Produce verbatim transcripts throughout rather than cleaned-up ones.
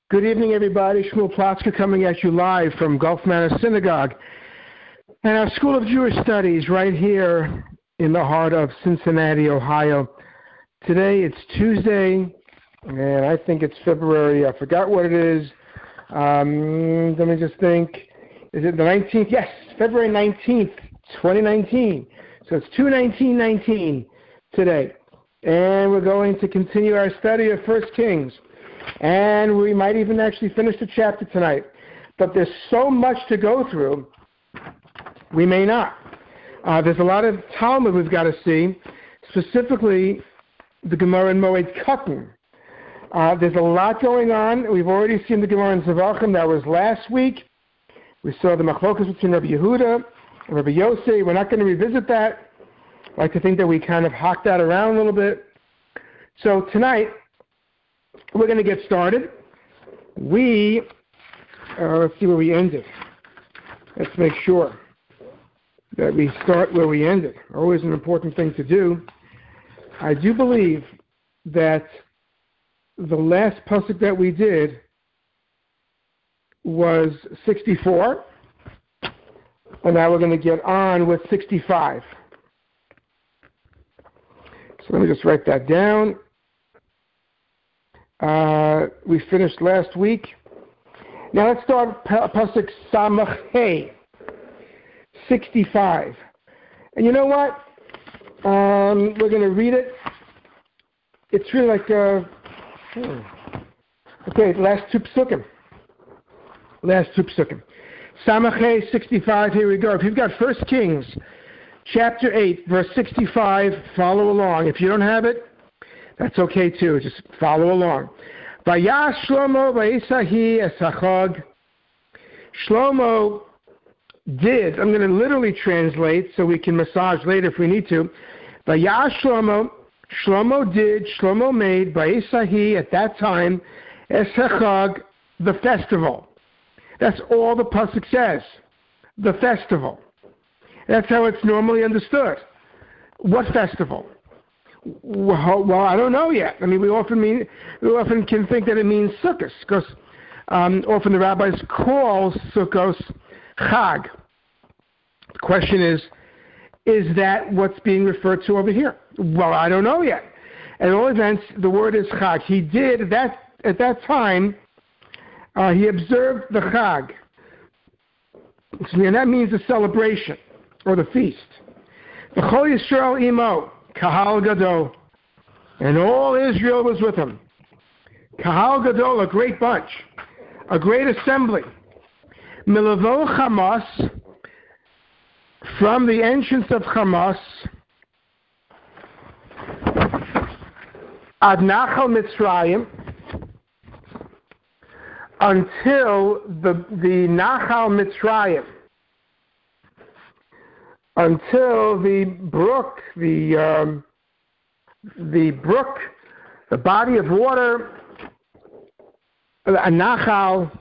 Good evening, everybody. Shmuel Plotzker coming at you live from Gulf Manor Synagogue and our School of Jewish Studies right here in the heart of Cincinnati, Ohio. Today it's Tuesday, and I think it's February. I forgot what it is. Um, let me just think. Is it the nineteenth? Yes, February nineteenth, twenty nineteen. So it's two nineteen nineteen today. And we're going to continue our study of First Kings. And we might even actually finish the chapter tonight. But there's so much to go through, we may not. Uh, there's a lot of Talmud we've got to see, specifically the Gemara in Moed Katan. Uh, there's a lot going on. We've already seen the Gemara in Zevachim. That was last week. We saw the Machlokas between Rabbi Yehuda and Rabbi Yossi. We're not going to revisit that. I like to think that we kind of hocked that around a little bit. So tonight, we're going to get started. We, uh, let's see where we ended. Let's make sure that we start where we ended. Always an important thing to do. I do believe that the last pasuk that we did was sixty-four, and now we're going to get on with sixty-five. So let me just write that down. Uh, we finished last week. Now let's start pasuk Samach Hey, sixty-five. And you know what? Um, we're going to read it. It's really like, uh, hmm. okay, last two psukim. Last two psukim. Samach Hey, sixty-five, here we go. If you've got First Kings, chapter eight, verse sixty-five, follow along. If you don't have it, that's okay too. Just follow along. Vayash Shlomo va'esahi esachog. Shlomo did. I'm going to literally translate so we can massage later if we need to. Vayash Shlomo. Shlomo did. Shlomo made va'esahi at that time esachog, the festival. That's all the pasuk says. The festival. That's how it's normally understood. What festival? Well, well, I don't know yet. I mean, we often mean we often can think that it means Sukkos, because um, often the rabbis call Sukkos Chag. The question is, is that what's being referred to over here? Well, I don't know yet. At all events, the word is Chag. He did that at that time. Uh, he observed the Chag, and that means the celebration or the feast. V'chol Yisrael imo. Kahal Gadol, and all Israel was with him. Kahal Gadol, a great bunch, a great assembly. Milavo Hamas, from the entrance of Hamas, Ad Nachal Mitzrayim, until the the Nachal Mitzrayim, until the brook, the um, the brook, the body of water, a nachal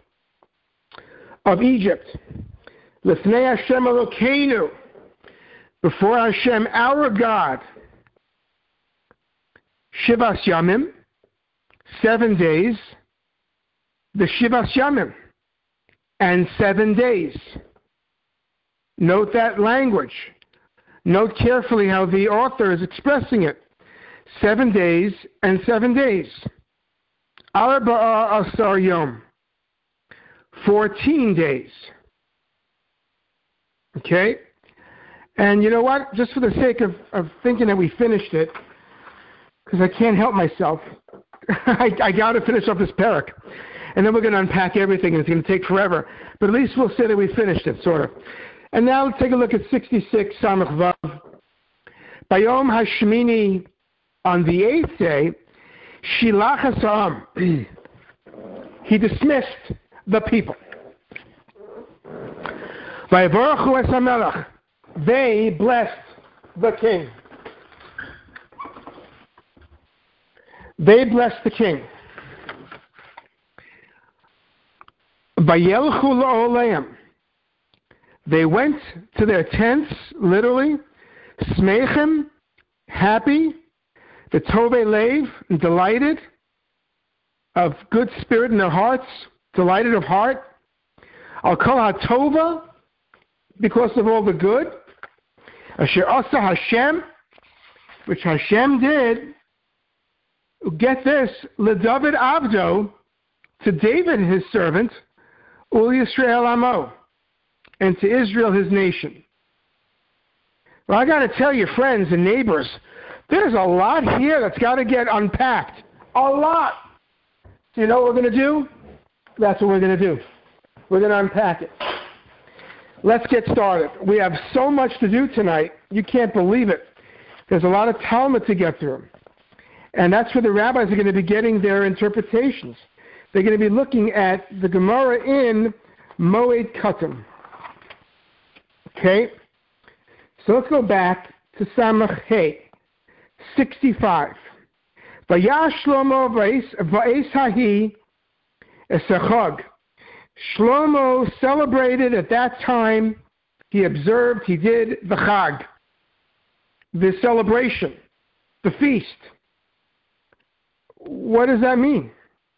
of Egypt, Lifnei Hashem Elokeinu, before Hashem our God, Shivas Yamim, seven days, the Shivas Yamim, and seven days. Note that language. Note carefully how the author is expressing it. Seven days and seven days. Arba'a asar yom. Fourteen days. Okay? And you know what? Just for the sake of, of thinking that we finished it, because I can't help myself, I, I got to finish up this parak. And then we're going to unpack everything, and it's going to take forever. But at least we'll say that we finished it, sort of. And now let's take a look at sixty-six, Samach Vav. Bayom Hashmini, on the eighth day, Shilach Hasam, he dismissed the people. Vayevorachu es HaMelech, they blessed the king. They blessed the king. Vayelchu la'oleim, they went to their tents, literally, smechem, happy, the tove lev, delighted, of good spirit in their hearts, delighted of heart. Al kol hatova, because of all the good. Asher asa Hashem, which Hashem did. Get this, LeDavid Abdo, to David his servant, Ul Yisrael Amo, and to Israel his nation. Well, I got to tell you, friends and neighbors, there's a lot here that's got to get unpacked. A lot. Do you know what we're going to do? That's what we're going to do. We're going to unpack it. Let's get started. We have so much to do tonight. You can't believe it. There's a lot of Talmud to get through. And that's where the rabbis are going to be getting their interpretations. They're going to be looking at the Gemara in Moed Katan. Okay? So let's go back to Samach Hey, sixty-five. Vayash Shlomo va'es hahi esachog. Shlomo celebrated at that time, he observed, he did the Chag, the celebration, the feast. What does that mean?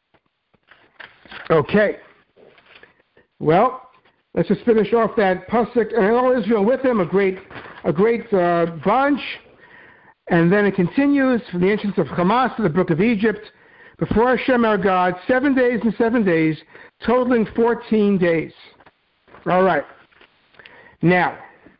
Okay. Well, let's just finish off that pasuk, and all Israel with him, a great, a great uh, bunch. And then it continues from the entrance of Hamas to the brook of Egypt, before Hashem our God, seven days and seven days, totaling fourteen days. All right. Now,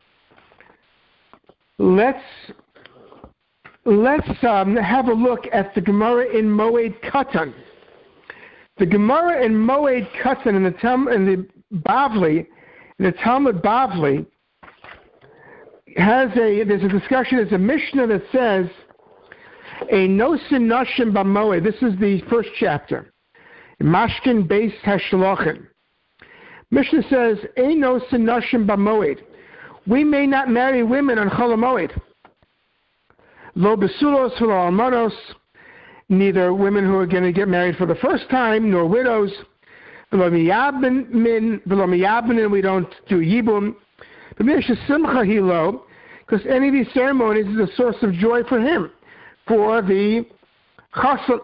let's let's um, have a look at the Gemara in Moed Katan. The Gemara in Moed Katan in the Tam, in the Bavli, in the Talmud Bavli, has a there's a discussion. There's a Mishnah that says a nosin nashim b'moed. This is the first chapter. Mashkin Beis Hashlochim. Mishnah says a nosin nashim b'moed. We may not marry women on Chol HaMoed. Lo besulos v'lo almanos. Neither women who are going to get married for the first time, nor widows. V'lo miyabin min v'lo miyabin. We don't do yibum. Because any of these ceremonies is a source of joy for him, for the chassan.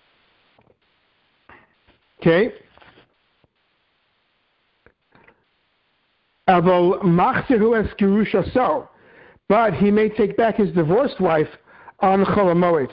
Okay? But he may take back his divorced wife on Chol HaMoed.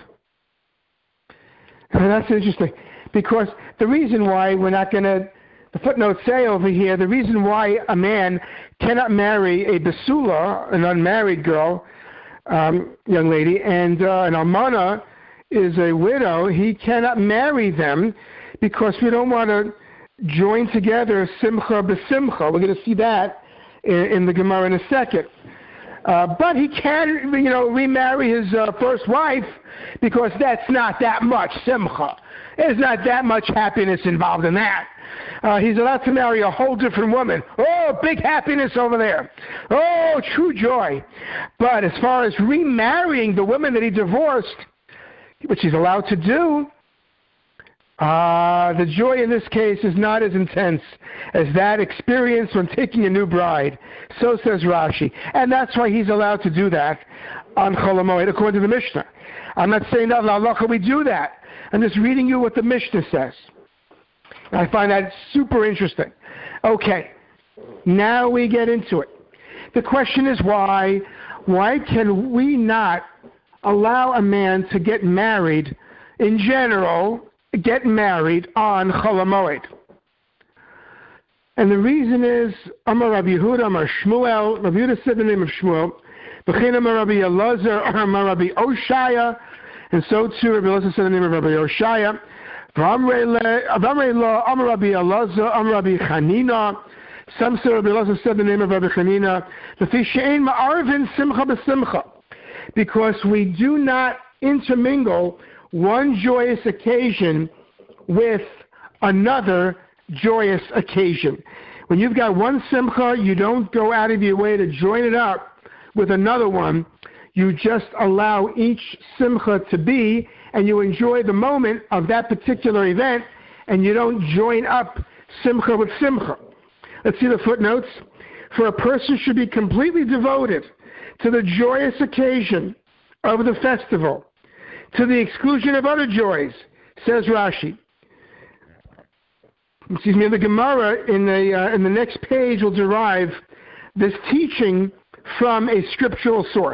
And that's interesting, because the reason why we're not going to, the footnotes say over here, the reason why a man cannot marry a basula, an unmarried girl, um, young lady, and uh, an almana is a widow, he cannot marry them because we don't want to join together simcha b'simcha. We're going to see that in, in the Gemara in a second. Uh, but he can, you know, remarry his uh, first wife because that's not that much simcha. There's not that much happiness involved in that. Uh, he's allowed to marry a whole different woman. Oh, big happiness over there. Oh, true joy. But as far as remarrying the woman that he divorced, which he's allowed to do, uh, the joy in this case is not as intense as that experience when taking a new bride. So says Rashi. And that's why he's allowed to do that on Chol HaMoed, according to the Mishnah. I'm not saying that in halacha we do that. I'm just reading you what the Mishnah says. I find that super interesting. Okay, now we get into it. The question is why? Why can we not allow a man to get married, in general, get married on Chol HaMoed? And the reason is, Amar Rabbi Yehuda, Amar Shmuel, Rabbi Yehuda said the name of Shmuel, B'chein Amar Rabbi Elazar, Amar Rabbi Oshaya, and so too Rabbi Elazar said the name of Rabbi Oshaya, V'amrei lo, Amar Rabbi Elazar, Amar Rabbi Chanina. Some say Rabbi Elazar said the name of Rabbi Chanina. L'fi she'ein ma'arvin simcha b'simcha, because we do not intermingle one joyous occasion with another joyous occasion. When you've got one simcha, you don't go out of your way to join it up with another one. You just allow each simcha to be, and you enjoy the moment of that particular event, and you don't join up simcha with simcha. Let's see the footnotes. For a person should be completely devoted to the joyous occasion of the festival, to the exclusion of other joys, says Rashi. excuse me, in the Gemara, in the, uh, in the next page, will derive this teaching from a scriptural source.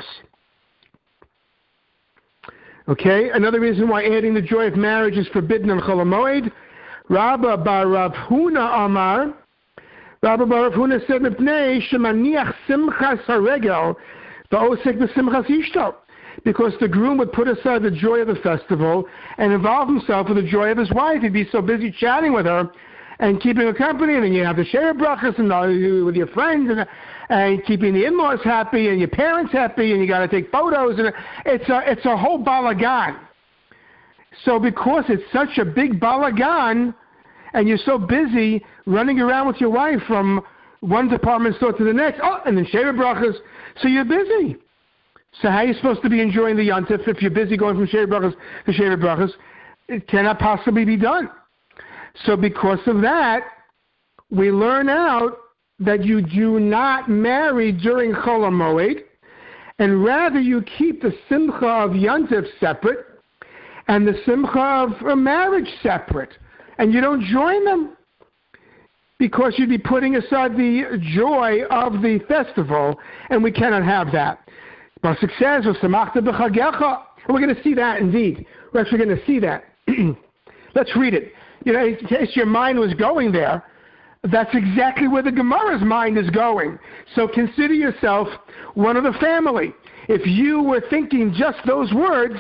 Okay, another reason why adding the joy of marriage is forbidden on Chol HaMoed. Rabba bar Rav Huna Amar, Rabba bar Rav Huna said, "Mipnei shemaniach simchas haregel va'osek b'simchas ishto," because the groom would put aside the joy of the festival and involve himself with the joy of his wife. He'd be so busy chatting with her and keeping her company, and then you have the share brachas and uh, with your friends, and, and keeping the in-laws happy and your parents happy, and you got to take photos, and it's a it's a whole balagan. So because it's such a big balagan, and you're so busy running around with your wife from one department store to the next, oh, and then share brachas, so you're busy. So how are you supposed to be enjoying the yontif if you're busy going from share brachas to share brachas? It cannot possibly be done. So because of that, we learn out that you do not marry during Chol HaMoed, and rather you keep the simcha of yontif separate and the simcha of a marriage separate, and you don't join them because you'd be putting aside the joy of the festival, and we cannot have that. Pasuk says, "V'samachta b'chagecha," and we're going to see that indeed. We're actually going to see that. Let's read it. You know, in case your mind was going there, that's exactly where the Gemara's mind is going. So consider yourself one of the family. If you were thinking just those words,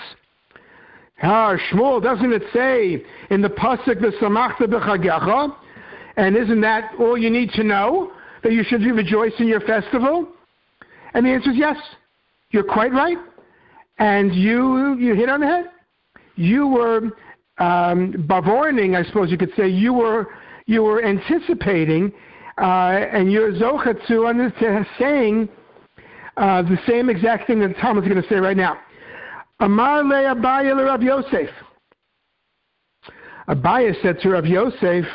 ah, Shmuel, doesn't it say in the pasuk "V'samachta b'chagecha"? And isn't that all you need to know, that you should rejoice in your festival? And the answer is yes. You're quite right. And you you hit on the head. You were um, bavorning, I suppose you could say. You were you were anticipating, uh, and you're zocha to, to saying uh, the same exact thing that Tom is going to say right now. Amar le Abaye le Rav Yosef. Abaye said to Rav Yosef,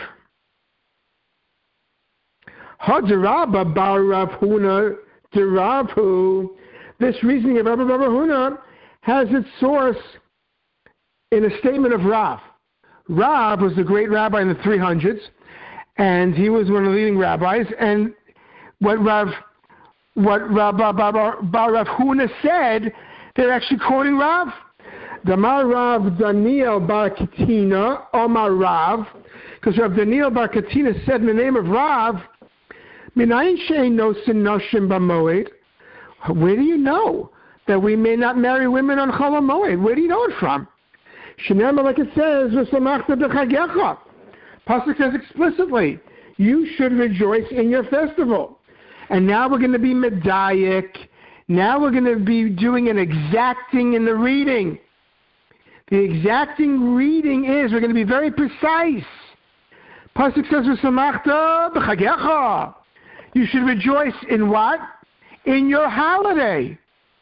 Hadarabba bar Rav Huna deravu. This reasoning of Rabbi Bar Huna has its source in a statement of Rav. Rav was the great rabbi in the three hundreds, and he was one of the leading rabbis. And what Rav, what Rabbi Bar, Bar Rav Huna said, they're actually quoting Rav. Damar Rav Daniel Bar Katina Omar Rav, because Rav Daniel Bar Katina said in the name of Rav, Minayin she'ein nosin noshim b'moed. Where do you know that we may not marry women on Chol HaMoed? Where do you know it from? Shenema, like it says, v'samachta b'chagecha. Pasuk says explicitly, you should rejoice in your festival. And now we're going to be medayik. Now we're going to be doing an exacting in the reading. The exacting reading is, we're going to be very precise. Pasuk says, v'samachta b'chagecha. You should rejoice in what? In your holiday.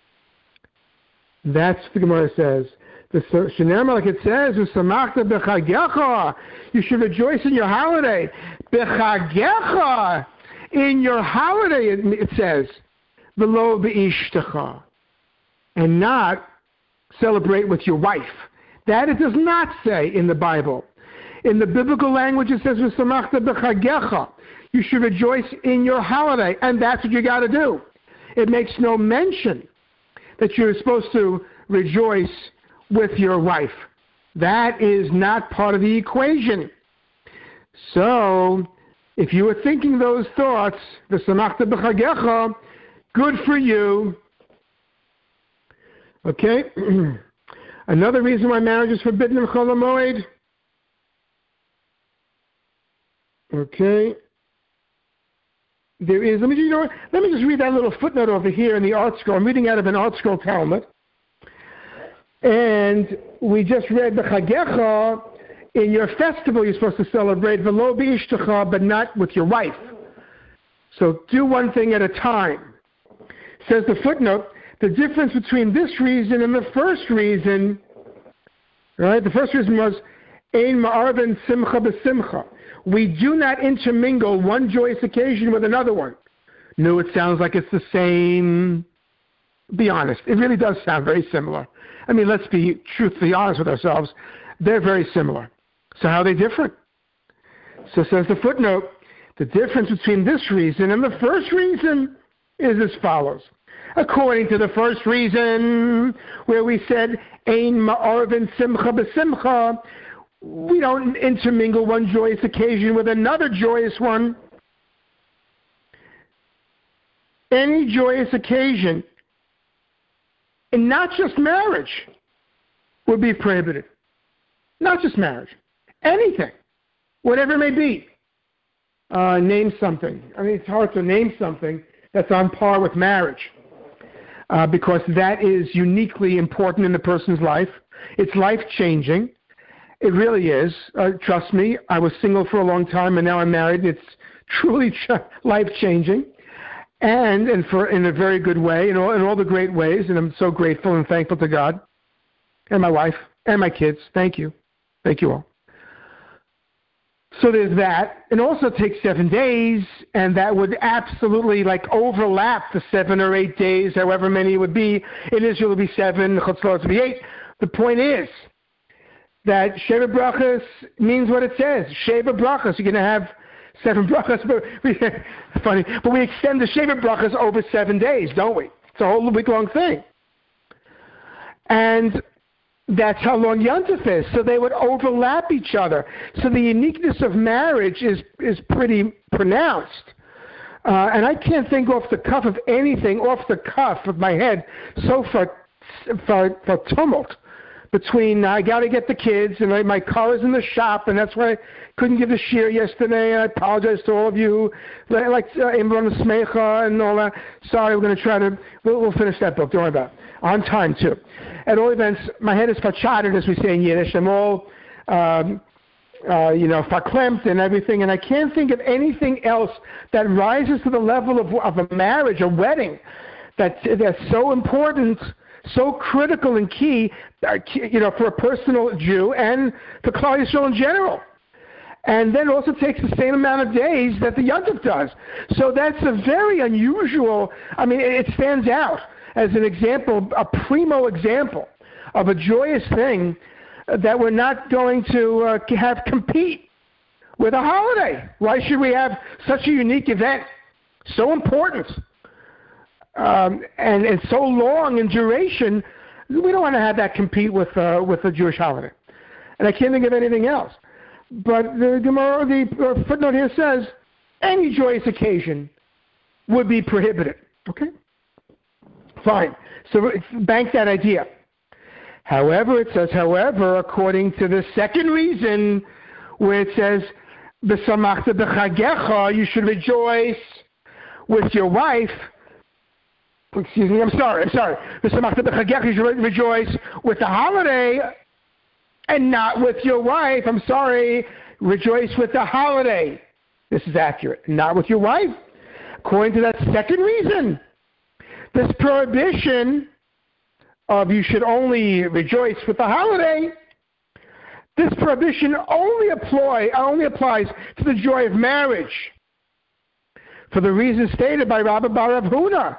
That's what the Gemara says. The Shenema, like it says, "V'samachta b'chagecha." You should rejoice in your holiday. B'chagecha, in your holiday, it, it says, "V'lo b'ishtecha," and not celebrate with your wife. That it does not say in the Bible. In the biblical language, it says, "V'samachta b'chagecha." You should rejoice in your holiday, and that's what you got to do. It makes no mention that you're supposed to rejoice with your wife. That is not part of the equation. So, if you were thinking those thoughts, the V'samachta b'chagecha, good for you. Okay? Another reason why marriage is forbidden in Chol HaMoed. Okay. There is, let me, you know, let me just read that little footnote over here in the Art Scroll. I'm reading out of an Art Scroll Talmud. And we just read the Chagecha. In your festival, you're supposed to celebrate V'lo b'ishtecha, but not with your wife. So do one thing at a time. Says the footnote, the difference between this reason and the first reason, right? The first reason was, Ein ma'arben simcha b'simcha. We do not intermingle one joyous occasion with another one. No, it sounds like it's the same. Be honest. It really does sound very similar. I mean, let's be truthfully honest with ourselves. They're very similar. So how are they different? So says the footnote, the difference between this reason and the first reason is as follows. According to the first reason, where we said, Ein ma'arvin simcha b'simcha, we don't intermingle one joyous occasion with another joyous one. Any joyous occasion, and not just marriage, would be prohibited. Not just marriage. Anything. Whatever it may be. Uh, name something. I mean, it's hard to name something that's on par with marriage. Uh, because that is uniquely important in the person's life. It's life-changing. It really is. Uh, trust me, I was single for a long time, and now I'm married. It's truly ch- life-changing, and and for in a very good way, in all, in all the great ways, and I'm so grateful and thankful to God, and my wife, and my kids. Thank you. Thank you all. So there's that. It also takes seven days, and that would absolutely like overlap the seven or eight days, however many it would be. In Israel, it would be seven, Chutzlot would be eight. The point is that Sheva Brachas means what it says. Sheva Brachas. You're going to have seven Brachas. But we, funny, but we extend the Sheva Brachas over seven days, don't we? It's a whole week-long thing. And that's how long Yontif is. So they would overlap each other. So the uniqueness of marriage is, is pretty pronounced. Uh, and I can't think off the cuff of anything off the cuff of my head so for, for, for tumult between I got to get the kids and I, my car is in the shop, and that's why I couldn't give the shir yesterday. I apologize to all of you, like Imran uh, Smecha and all that. Sorry, we're going to try to, we'll, we'll finish that book. Don't worry about it. On time, too. At all events, my head is fachatted, as we say in Yiddish. I'm all, um, uh, you know, verklempt and everything, and I can't think of anything else that rises to the level of, of a marriage, a wedding, that, that's so important, so critical and key, uh, you know, for a personal Jew and for Klal Yisrael in general. And then also takes the same amount of days that the Yontif does. So that's a very unusual, I mean, it stands out as an example, a primo example of a joyous thing that we're not going to uh, have compete with a holiday. Why should we have such a unique event, so important, um, and, and so long in duration? We don't want to have that compete with uh, with a Jewish holiday. And I can't think of anything else. But the Gemara, the footnote here says, any joyous occasion would be prohibited. Okay? Fine. So bank that idea. However, it says, however, according to the second reason, where it says, B'samachta b'chagecha, you should rejoice with your wife. Excuse me, I'm sorry, I'm sorry. B'samachta b'chagecha, you should rejoice with the holiday and not with your wife. I'm sorry, rejoice with the holiday. This is accurate. Not with your wife. According to that second reason, this prohibition of you should only rejoice with the holiday, this prohibition only apply only applies to the joy of marriage, for the reason stated by Rabbi Bar Rav Huna.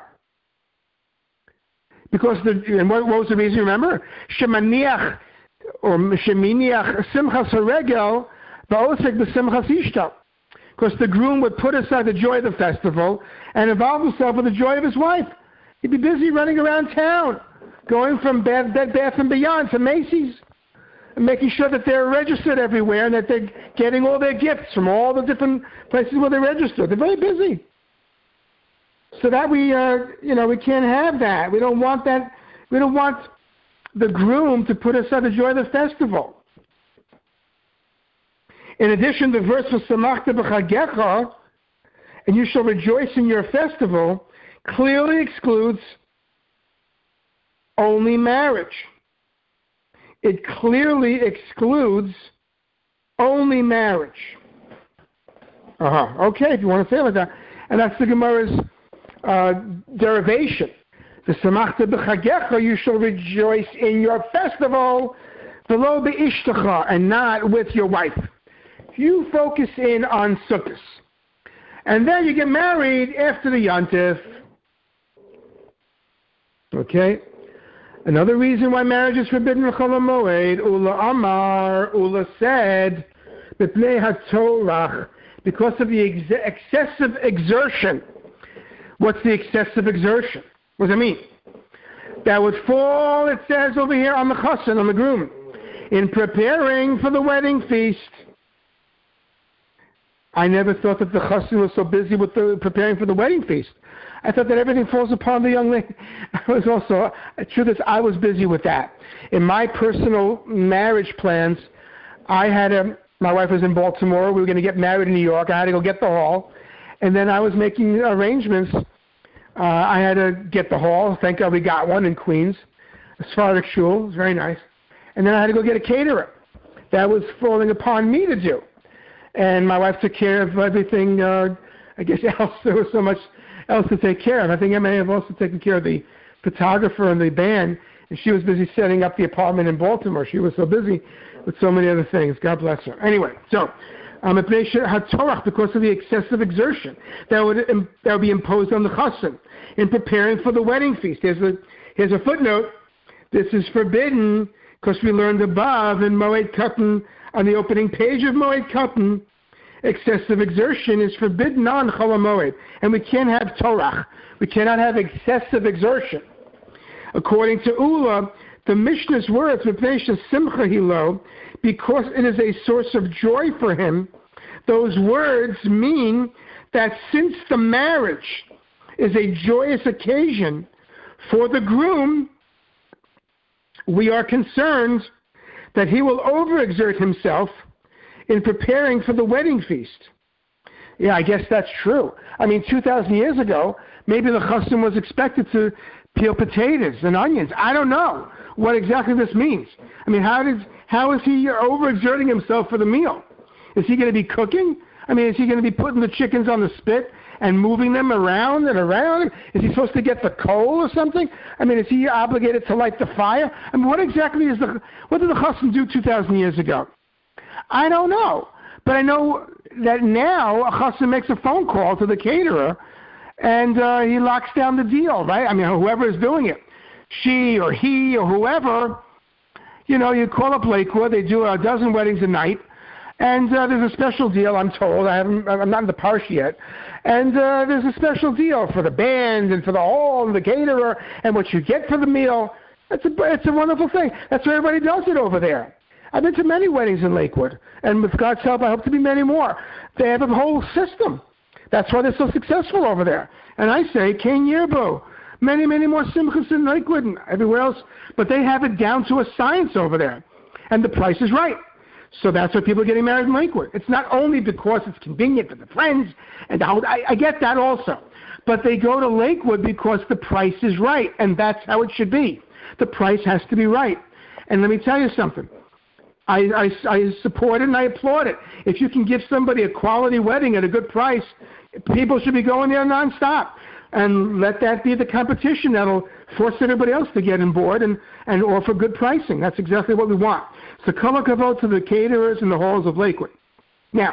Because the and what, what was the reason? Remember, shemaniach or sheminiach simchas haregel va'osek b'simchas ishta. Because the groom would put aside the joy of the festival and involve himself with the joy of his wife. He'd be busy running around town, going from Bed, Bed Bath and Beyond to Macy's, and making sure that they're registered everywhere and that they're getting all their gifts from all the different places where they're registered. They're very busy. So that we, uh, you know, we can't have that. We don't want that. We don't want the groom to put aside the joy of the festival. In addition, the verse was Samachta b'chagecha, and you shall rejoice in your festival, clearly excludes only marriage. It clearly excludes only marriage. Uh-huh. Okay, if you want to say it like that. And that's the Gemara's uh, derivation. The Samachta b'chagecha, you shall rejoice in your festival, v'lo be'ishtecha, and not with your wife. You focus in on Sukkot. And then you get married after the Yontif. Okay? Another reason why marriage is forbidden in Chol HaMoed, Ula Amar, Ula said, Mipnei hatorach, because of the ex- excessive exertion. What's the excessive exertion? What does that mean? That would fall, it says over here, on the chassan, on the groom, in preparing for the wedding feast. I never thought that the chassan was so busy with the, preparing for the wedding feast. I thought that everything falls upon the young lady. I was also, the truth is, I was busy with that. In my personal marriage plans, I had a, my wife was in Baltimore. We were going to get married in New York. I had to go get the hall. And then I was making arrangements. Uh, I had to get the hall. Thank God we got one in Queens. A Sephardic shul. It was very nice. And then I had to go get a caterer. That was falling upon me to do. And my wife took care of everything, uh, I guess else. There was so much else to take care of. I think I may have also taken care of the photographer and the band, and she was busy setting up the apartment in Baltimore. She was so busy with so many other things. God bless her. Anyway, so um, because of the excessive exertion that would that would be imposed on the chassan in preparing for the wedding feast. Here's a here's a footnote. This is forbidden because we learned above in Moed Katan, on the opening page of Moed Katan, excessive exertion is forbidden on Chol HaMoed, and we can't have torach. We cannot have excessive exertion. According to Ula, the Mishnah's words, Simcha Hilo, because it is a source of joy for him, those words mean that since the marriage is a joyous occasion for the groom, we are concerned that he will overexert himself in preparing for the wedding feast. Yeah, I guess that's true. I mean, two thousand years ago, maybe the chassan was expected to peel potatoes and onions. I don't know what exactly this means. I mean, how does how is he overexerting himself for the meal? Is he going to be cooking? I mean, is he going to be putting the chickens on the spit and moving them around and around? Is he supposed to get the coal or something? I mean, is he obligated to light the fire? I mean, what exactly is the what did the chassan do two thousand years ago? I don't know, but I know that now a chassan makes a phone call to the caterer, and uh, he locks down the deal, right? I mean, whoever is doing it, she or he or whoever, you know, you call up Lakewood, they do a dozen weddings a night, and uh, there's a special deal, I'm told. I haven't, I'm not in the parsha yet. And uh, there's a special deal for the band and for the hall and the caterer and what you get for the meal. It's a, it's a wonderful thing. That's why everybody does it over there. I've been to many weddings in Lakewood, and with God's help, I hope to be many more. They have a whole system. That's why they're so successful over there. And I say, King Yerbo, many, many more simchas in Lakewood and everywhere else, but they have it down to a science over there. And the price is right. So that's why people are getting married in Lakewood. It's not only because it's convenient for the friends, and the whole, I, I get that also. But they go to Lakewood because the price is right, and that's how it should be. The price has to be right. And let me tell you something. I, I, I support it and I applaud it. If you can give somebody a quality wedding at a good price, people should be going there nonstop. And let that be the competition that'll force everybody else to get on board and, and offer good pricing. That's exactly what we want. So kol hakavod to the caterers in the halls of Lakewood. Now,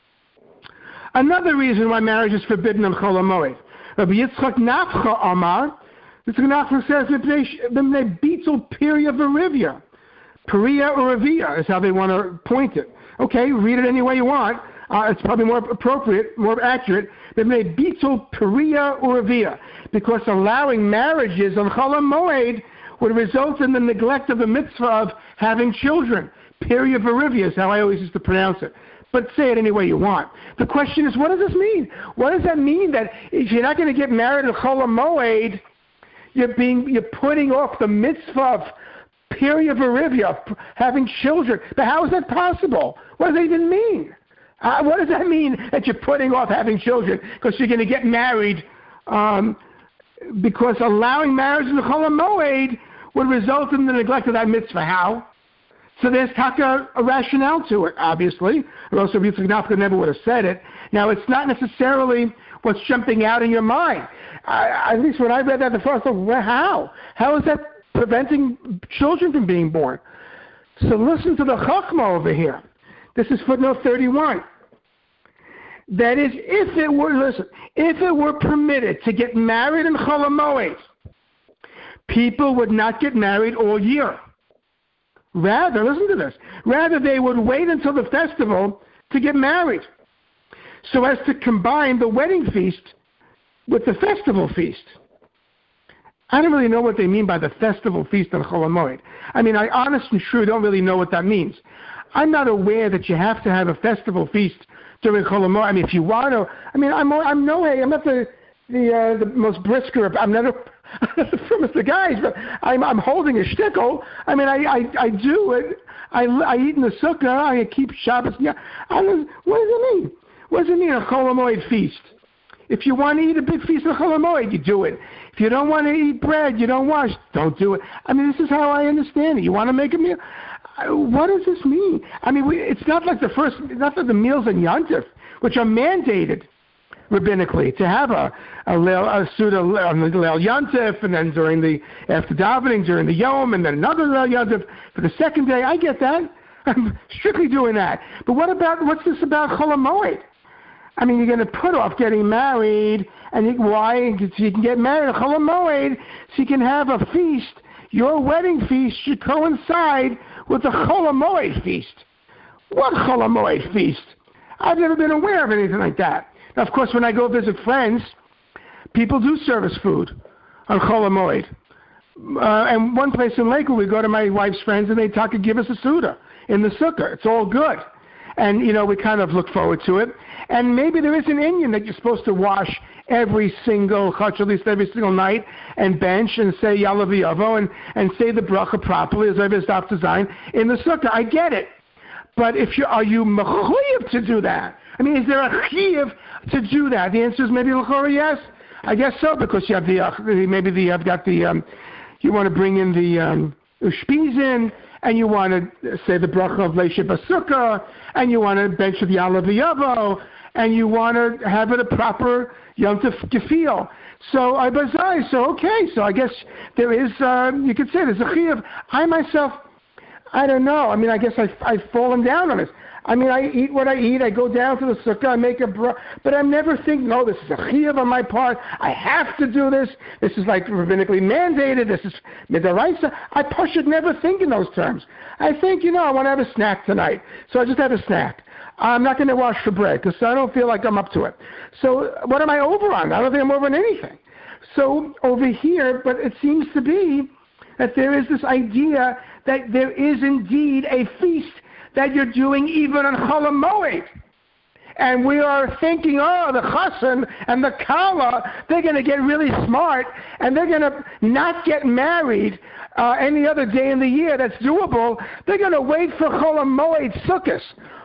another reason why marriage is forbidden in Chol HaMoed. Rabbi Yitzchak Nafcha Amar, Yitzchak Nafcha says, B'nei Bittul Piria V'Rivya. Peria or Revia is how they want to point it. Okay, read it any way you want. Uh, it's probably more appropriate, more accurate. They may Bittul Peria or Revia, because allowing marriages on Chol HaMoed would result in the neglect of the mitzvah of having children. Peria V'Rivia is how I always used to pronounce it. But say it any way you want. The question is, what does this mean? What does that mean that if you're not going to get married on Chol HaMoed, you're being you're putting off the mitzvah of Peria V'Rivya, having children? But how is that possible? What does that even mean? Uh, what does that mean that you're putting off having children because you're going to get married? Um, because allowing marriage in the Chol HaMoed would result in the neglect of that mitzvah. How? So there's taka a rationale to it, obviously, or else Rabbi Yitzchak Nafka never would have said it. Now, it's not necessarily what's jumping out in your mind. I, at least when I read that the first time, well, how? How is that preventing children from being born? So listen to the Chachma over here. This is footnote thirty-one. That is, if it were, listen, if it were permitted to get married in Chol HaMoed, people would not get married all year. Rather, listen to this, rather they would wait until the festival to get married, so as to combine the wedding feast with the festival feast. I don't really know what they mean by the festival feast on Chol HaMoed. I mean, I honest and true don't really know what that means. I'm not aware that you have to have a festival feast during Chol HaMoed. I mean, if you want to, I mean, I'm I'm no way. I'm not the the uh, the most brisker. I'm not a from the guys, but I'm I'm holding a shtickle. I mean, I, I, I do it. I, I eat in the sukkah. I keep Shabbos. Yeah. I don't, what does it mean? What does it mean a Chol HaMoed feast? If you want to eat a big feast of Chol HaMoed, you do it. If you don't want to eat bread, you don't wash, don't do it. I mean, this is how I understand it. You want to make a meal? What does this mean? I mean, we, it's not like the first, not like the meals in Yontif, which are mandated rabbinically to have a a, leil, a suda on the Leil Yontif, and then during the after davening during the Yom, and then another Leil Yontif for the second day. I get that. I'm strictly doing that. But what about what's this about Chol HaMoed? I mean, you're going to put off getting married, and you, why? So you can get married at Chol HaMoed, so you can have a feast. Your wedding feast should coincide with the Chol HaMoed feast. What Chol HaMoed feast? I've never been aware of anything like that. Now, of course, when I go visit friends, people do service food on Chol HaMoed. Uh, and one place in Lakewood, we go to my wife's friends, and they talk and give us a suda in the sukkah. It's all good. And, you know, we kind of look forward to it. And maybe there is an Indian that you're supposed to wash every single chutz, at least every single night, and bench and say Yalav Yavo and, and say the bracha properly as I've stopped design in the sukkah. I get it. But if you are you mechuyev to do that? I mean, is there a chiyuv to do that? The answer is maybe l'chora yes. I guess so, because you have the, uh, maybe the, I've got the, um, you want to bring in the um, ushpizin, and you want to say the bracha of Leishib Sukkah, and you want to bench the Yalav Yavo, and you want to have it a proper Yom Tov Gefil. So I bazai, so okay, so I guess there is, um, you could say there's a chiyuv. I myself, I don't know. I mean, I guess I, I've fallen down on this. I mean, I eat what I eat. I go down to the sukkah. I make a bra, but I'm never thinking, no, this is a chiyuv on my part. I have to do this. This is like rabbinically mandated. This is midaraisa. I should never think in those terms. I think, you know, I want to have a snack tonight, so I just have a snack. I'm not going to wash the bread because I don't feel like I'm up to it. So what am I over on? I don't think I'm over on anything. So over here, but it seems to be that there is this idea that there is indeed a feast that you're doing even on Chol HaMoed. And we are thinking, oh, the chassan and the kala, they're going to get really smart, and they're going to not get married uh, any other day in the year. That's doable. They're going to wait for Chol HaMoed Sukkos.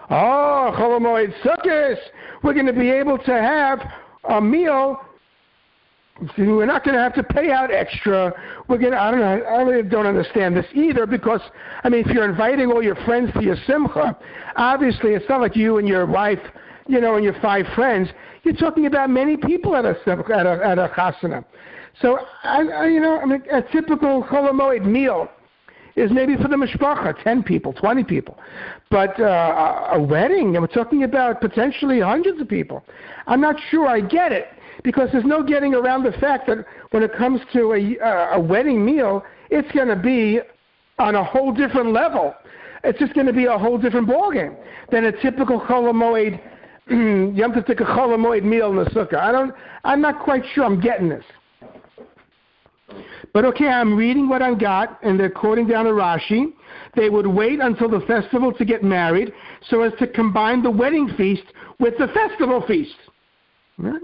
Oh, Chol HaMoed Sukkos, we're going to be able to have a meal. See, we're not going to have to pay out extra. We're going to, I don't know, I really don't understand this either, because, I mean, if you're inviting all your friends to your simcha, obviously it's not like you and your wife, you know, and your five friends. You're talking about many people at a at a, at a chasana. So, I, I, you know, I mean, a typical Chol HaMoed meal is maybe for the mishpacha, ten people, twenty people. But uh, a wedding, and we're talking about potentially hundreds of people. I'm not sure I get it. Because there's no getting around the fact that when it comes to a, uh, a wedding meal, it's going to be on a whole different level. It's just going to be a whole different ballgame than a typical Chol HaMoed, Yom Tov Chol HaMoed meal in the sukkah. I don't, I'm not quite sure I'm getting this. But okay, I'm reading what I've got, and they're quoting down to Rashi. They would wait until the festival to get married so as to combine the wedding feast with the festival feast. Right?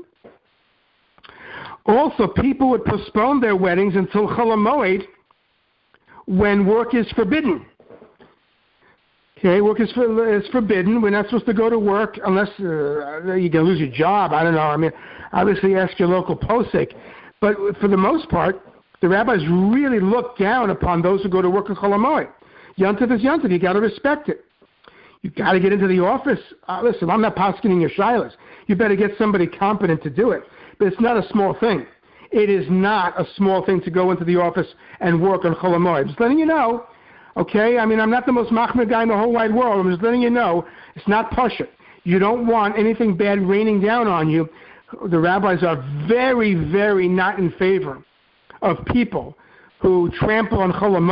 Also, people would postpone their weddings until Chol HaMoed when work is forbidden. Okay, work is, for, is forbidden. We're not supposed to go to work unless uh, you're going to lose your job. I don't know. I mean, obviously ask your local posek. But for the most part, the rabbis really look down upon those who go to work in Chol HaMoed. Yontif is Yontif. You've got to respect it. You've got to get into the office. Uh, listen, I'm not poskening your shilas. You better get somebody competent to do it. But it's not a small thing. It is not a small thing to go into the office and work on Chol HaMoed. Just letting you know, okay? I mean, I'm not the most machmir guy in the whole wide world. I'm just letting you know it's not pashut. You don't want anything bad raining down on you. The rabbis are very, very not in favor of people who trample on Chol HaMoed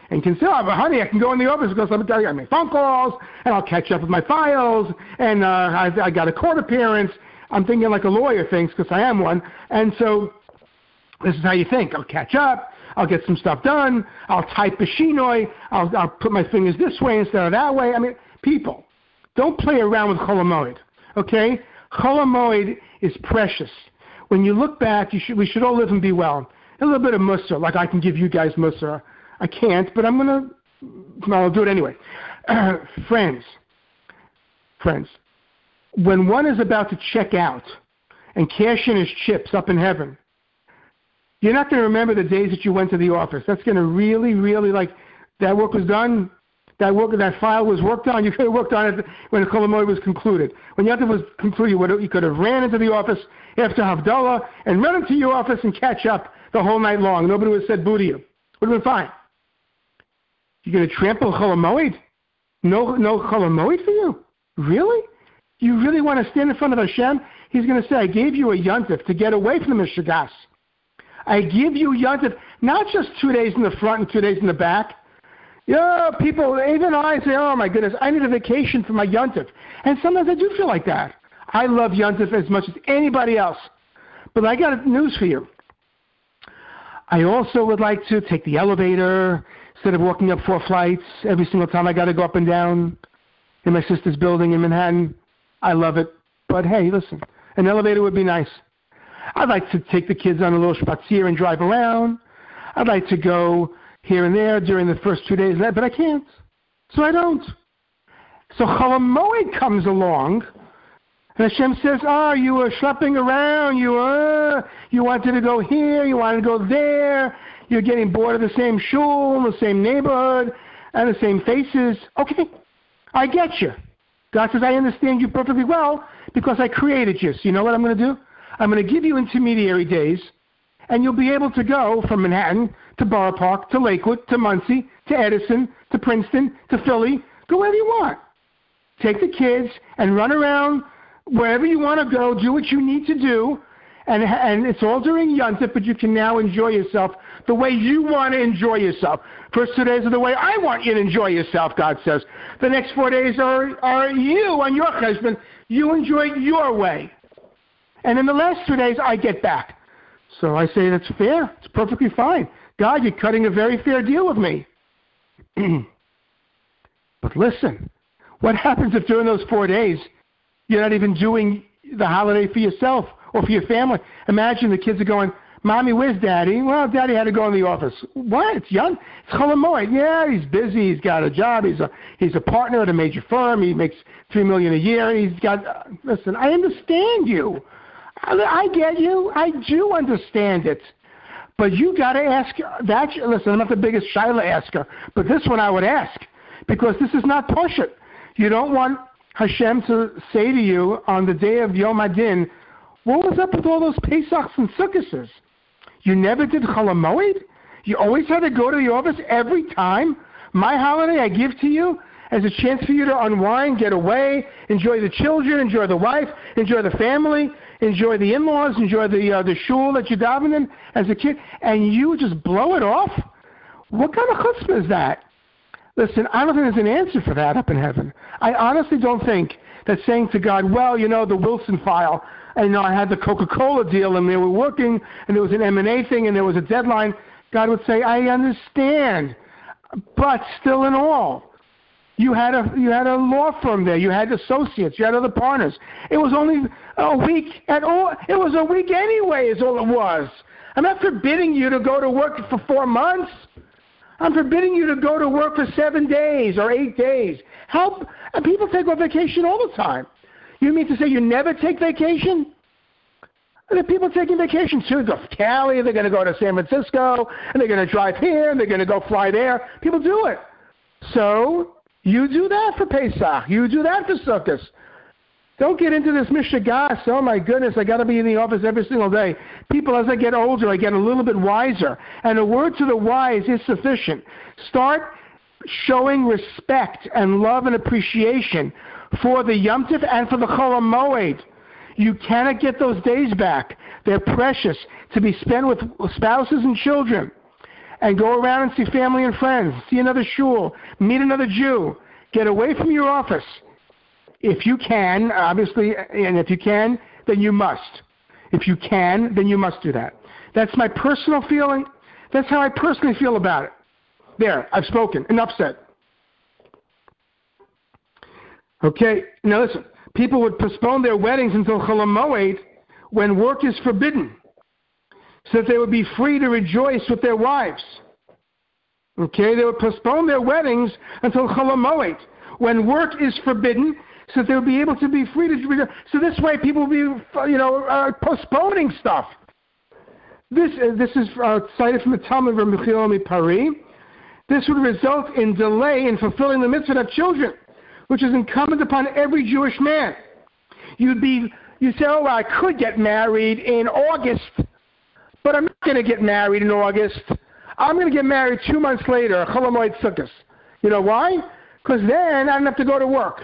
and can say, oh, but honey, I can go in the office because I'm I make phone calls, and I'll catch up with my files, and uh, I, I got a court appearance. I'm thinking like a lawyer thinks because I am one. And so this is how you think. I'll catch up. I'll get some stuff done. I'll type a shinoi. I'll, I'll put my fingers this way instead of that way. I mean, people, don't play around with Chol HaMoed, okay? Chol HaMoed is precious. When you look back, you should, we should all live and be well. A little bit of mussar, like I can give you guys mussar. I can't, but I'm going to, I'll do it anyway. Uh, friends, friends, when one is about to check out and cash in his chips up in heaven, you're not going to remember the days that you went to the office. That's going to really, really, like, that work was done, that work, that file was worked on. You could have worked on it when the Chol HaMoed was concluded. When Yom Tov was concluded, you, would have, you could have ran into the office after Havdalah and run into your office and catch up the whole night long. Nobody would have said boo to you. Would have been fine. You're going to trample Chol HaMoed? No, no Chol HaMoed for you? Really? You really want to stand in front of Hashem? He's going to say, I gave you a Yom Tov to get away from the Mishagas. I give you Yom Tov, not just two days in the front and two days in the back. You know, people, even I say, oh my goodness, I need a vacation for my Yom Tov. And sometimes I do feel like that. I love Yom Tov as much as anybody else. But I got news for you. I also would like to take the elevator instead of walking up four flights every single time I got to go up and down in my sister's building in Manhattan. I love it. But hey, listen, an elevator would be nice. I'd like to take the kids on a little spazier and drive around. I'd like to go here and there during the first two days, but I can't. So I don't. So Chol HaMoed comes along, and Hashem says, oh, you were schlepping around. You were, you wanted to go here. You wanted to go there. You're getting bored of the same shul, the same neighborhood, and the same faces. Okay, I get you. God says, I understand you perfectly well because I created you. So you know what I'm going to do? I'm going to give you intermediary days, and you'll be able to go from Manhattan to Borough Park to Lakewood to Muncie to Edison to Princeton to Philly. Go wherever you want. Take the kids and run around wherever you want to go. Do what you need to do, and and it's all during Yom Tov, but you can now enjoy yourself the way you want to enjoy yourself. First two days are the way I want you to enjoy yourself, God says. The next four days are, are you and your husband. You enjoy it your way. And in the last two days, I get back. So I say that's fair. It's perfectly fine. God, you're cutting a very fair deal with me. But listen, what happens if during those four days you're not even doing the holiday for yourself or for your family? Imagine the kids are going, Mommy, where's Daddy? Well, Daddy had to go in the office. What? It's young. It's Chol HaMoed. Yeah, he's busy. He's got a job. He's a he's a partner at a major firm. He makes three million a year. He's got. Uh, listen, I understand you. I, I get you. I do understand it. But you got to ask that. Listen, I'm not the biggest Shaila asker, but this one I would ask because this is not Poshet. You don't want Hashem to say to you on the day of Yom Hadin, what was up with all those Pesachs and Sukkos? You never did Chol HaMoed? You always had to go to the office every time? My holiday I give to you as a chance for you to unwind, get away, enjoy the children, enjoy the wife, enjoy the family, enjoy the in-laws, enjoy the uh, the shul that you daven in as a kid, and you just blow it off? What kind of chutzpah is that? Listen, I don't think there's an answer for that up in heaven. I honestly don't think that saying to God, well, you know, the Wilson file, and you know, I had the Coca-Cola deal, and they were working, and there was an M and A thing, and there was a deadline. God would say, I understand, but still in all, you had a you had a law firm there, you had associates, you had other partners. It was only a week at all. It was a week anyway, is all it was. I'm not forbidding you to go to work for four months. I'm forbidding you to go to work for seven days or eight days. Help, and people take on vacation all the time. You mean to say you never take vacation? There are people taking vacation too. They go to Cali, they're going to go to San Francisco, and they're going to drive here, and they're going to go fly there. People do it. So you do that for Pesach. You do that for Sukkot. Don't get into this mishagas. Oh my goodness, I got to be in the office every single day. People, as I get older, I get a little bit wiser. And a word to the wise is sufficient. Start showing respect and love and appreciation for the Yom Tov and for the Chol HaMoed. You cannot get those days back. They're precious to be spent with spouses and children. and go around and see family and friends, see another shul, meet another Jew. Get away from your office. If you can, obviously, and if you can, then you must. If you can, then you must do that. That's my personal feeling. That's how I personally feel about it. There, I've spoken. Enough said. Okay, now listen. People would postpone their weddings until Chol HaMoed when work is forbidden, so that they would be free to rejoice with their wives. Okay, they would postpone their weddings until Chol HaMoed when work is forbidden, so that they would be able to be free to rejoice. So this way, people will be, you know, uh, postponing stuff. This uh, this is uh, cited from the Talmud of Mechiel Pari. This would result in delay in fulfilling the mitzvah of children, which is incumbent upon every Jewish man. You'd be, you say, oh, I could get married in August, but I'm not going to get married in August. I'm going to get married two months later, Chol HaMoed Sukkos. You know why? Because then I don't have to go to work.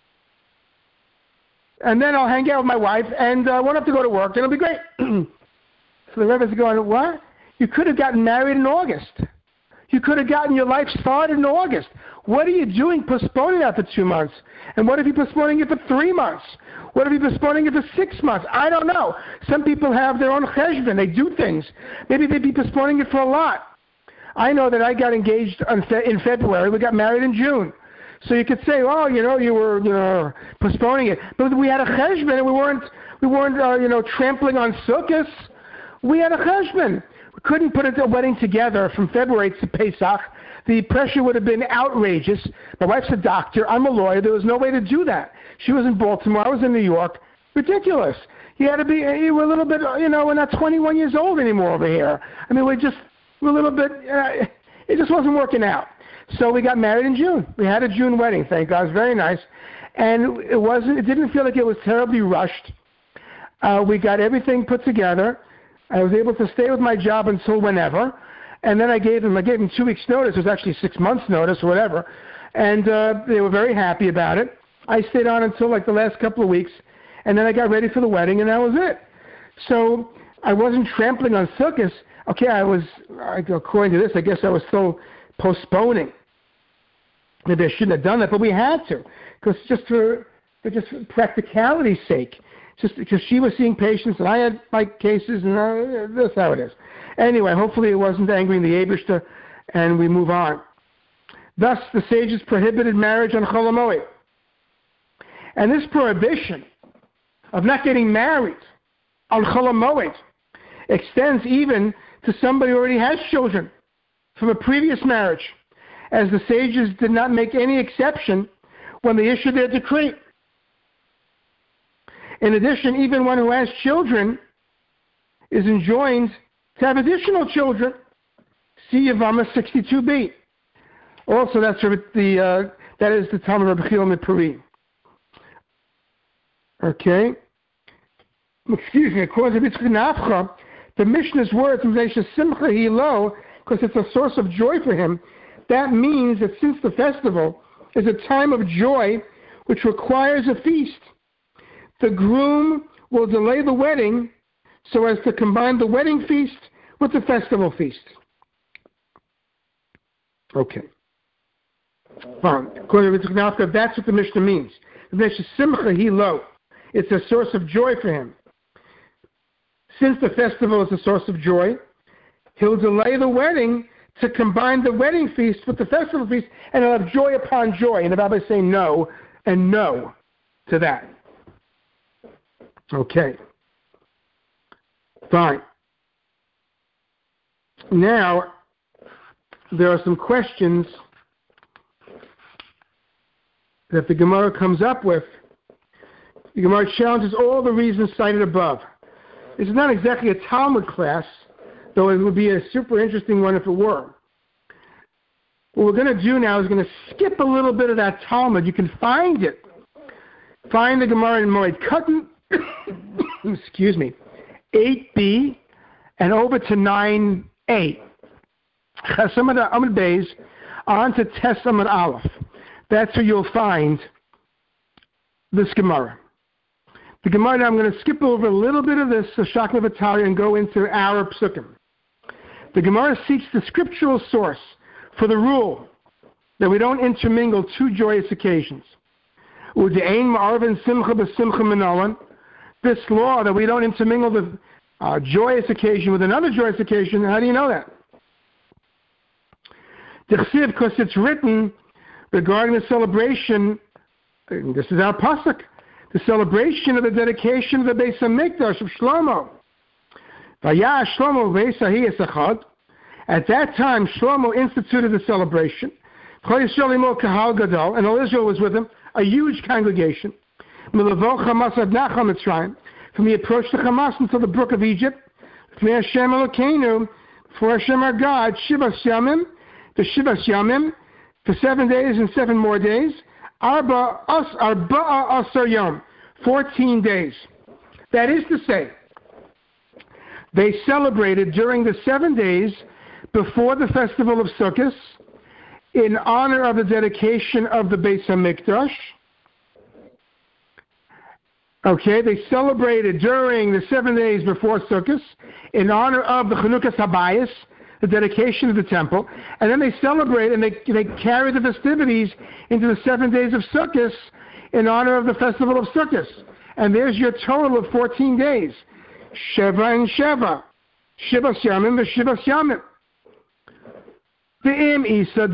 And then I'll hang out with my wife, and I uh, won't have to go to work, and it'll be great. So the Rebbe's going, what? You could have gotten married in August. You could have gotten your life started in August. What are you doing postponing that for two months? And what if you're postponing it for three months? What if you're postponing it for six months? I don't know. Some people have their own cheshbon. They do things. Maybe they'd be postponing it for a lot. I know that I got engaged in February. We got married in June. So you could say, oh, you know, you were, you know, postponing it. But we had a cheshbon, and we weren't, we weren't, uh, you know, trampling on Sukkos. We had a cheshbon. We couldn't put a wedding together from February to Pesach. The pressure would have been outrageous. My wife's a doctor. I'm a lawyer. There was no way to do that. She was in Baltimore. I was in New York. Ridiculous. You had to be, you were a little bit, you know, we're not twenty-one years old anymore over here. I mean, we're just, we're a little bit, uh, it just wasn't working out. So we got married in June. We had a June wedding, thank God. It was very nice. And it wasn't, it didn't feel like it was terribly rushed. Uh, we got everything put together. I was able to stay with my job until whenever. And then I gave them, I gave them two weeks' notice. It was actually six months' notice or whatever. And uh, they were very happy about it. I stayed on until like the last couple of weeks. And then I got ready for the wedding, and that was it. So I wasn't trampling on Sukkos. Okay, I was, according to this, I guess I was still postponing. Maybe I shouldn't have done that, but we had to. Because just for, for just for practicality's sake. Just because she was seeing patients and I had my cases, and uh, that's how it is. Anyway, hopefully it wasn't angering the Eibishter, and we move on. Thus, the sages prohibited marriage on Chol HaMoed. And this prohibition of not getting married on Chol HaMoed extends even to somebody who already has children from a previous marriage, as the sages did not make any exception when they issued their decree. In addition, even one who has children is enjoined to have additional children. See Yevamah sixty-two b. Also, that's the uh, that is the Talmud of Mechiel Pari. Okay. Excuse me. According to Yitzchak Nafcha, the Mishnah's words, Simcha Hilo, because it's a source of joy for him. That means that since the festival is a time of joy, which requires a feast, the groom will delay the wedding so as to combine the wedding feast with the festival feast. Okay. Fine. According to Yitzchak, that's what the Mishnah means. The Mishnah Simcha Hilo. It's a source of joy for him. Since the festival is a source of joy, he'll delay the wedding to combine the wedding feast with the festival feast, and he'll have joy upon joy. And the rabbi say no and no to that. Okay. Fine. Now, there are some questions that the Gemara comes up with. The Gemara challenges all the reasons cited above. This is not exactly a Talmud class, though it would be a super interesting one if it were. What we're going to do now is going to skip a little bit of that Talmud. You can find it. Find the Gemara in Moed Katan, excuse me, eight b, and over to nine a. Chesed Amud Beis, on to Tes Amud Aleph. That's where you'll find this Gemara. The Gemara, now I'm going to skip over a little bit of this, the Shachna V'Talia, and go into our Psukim. The Gemara seeks the scriptural source for the rule that we don't intermingle two joyous occasions. This law that we don't intermingle the uh, joyous occasion with another joyous occasion, how do you know that? Because it's written regarding the celebration, this is our pasuk, the celebration of the dedication of the Beis HaMikdash of Shlomo. At that time, Shlomo instituted the celebration. And all Israel was with him, a huge congregation. From the approach to Hamas until the brook of Egypt, for Hashem our God, Shivas Yamim, the Shivas Yamim, for seven days and seven more days, Arba Asar Yom, fourteen days. That is to say, they celebrated during the seven days before the festival of Sukkot in honor of the dedication of the Beis HaMikdash. Okay, they celebrated during the seven days before Sukkot in honor of the Chanukas Habayis, the dedication of the temple, and then they celebrate and they they carry the festivities into the seven days of Sukkot in honor of the festival of Sukkot. And there's your total of fourteen days. Sheva and Sheva. Shivas Yamim and Shivas Yamim. Now,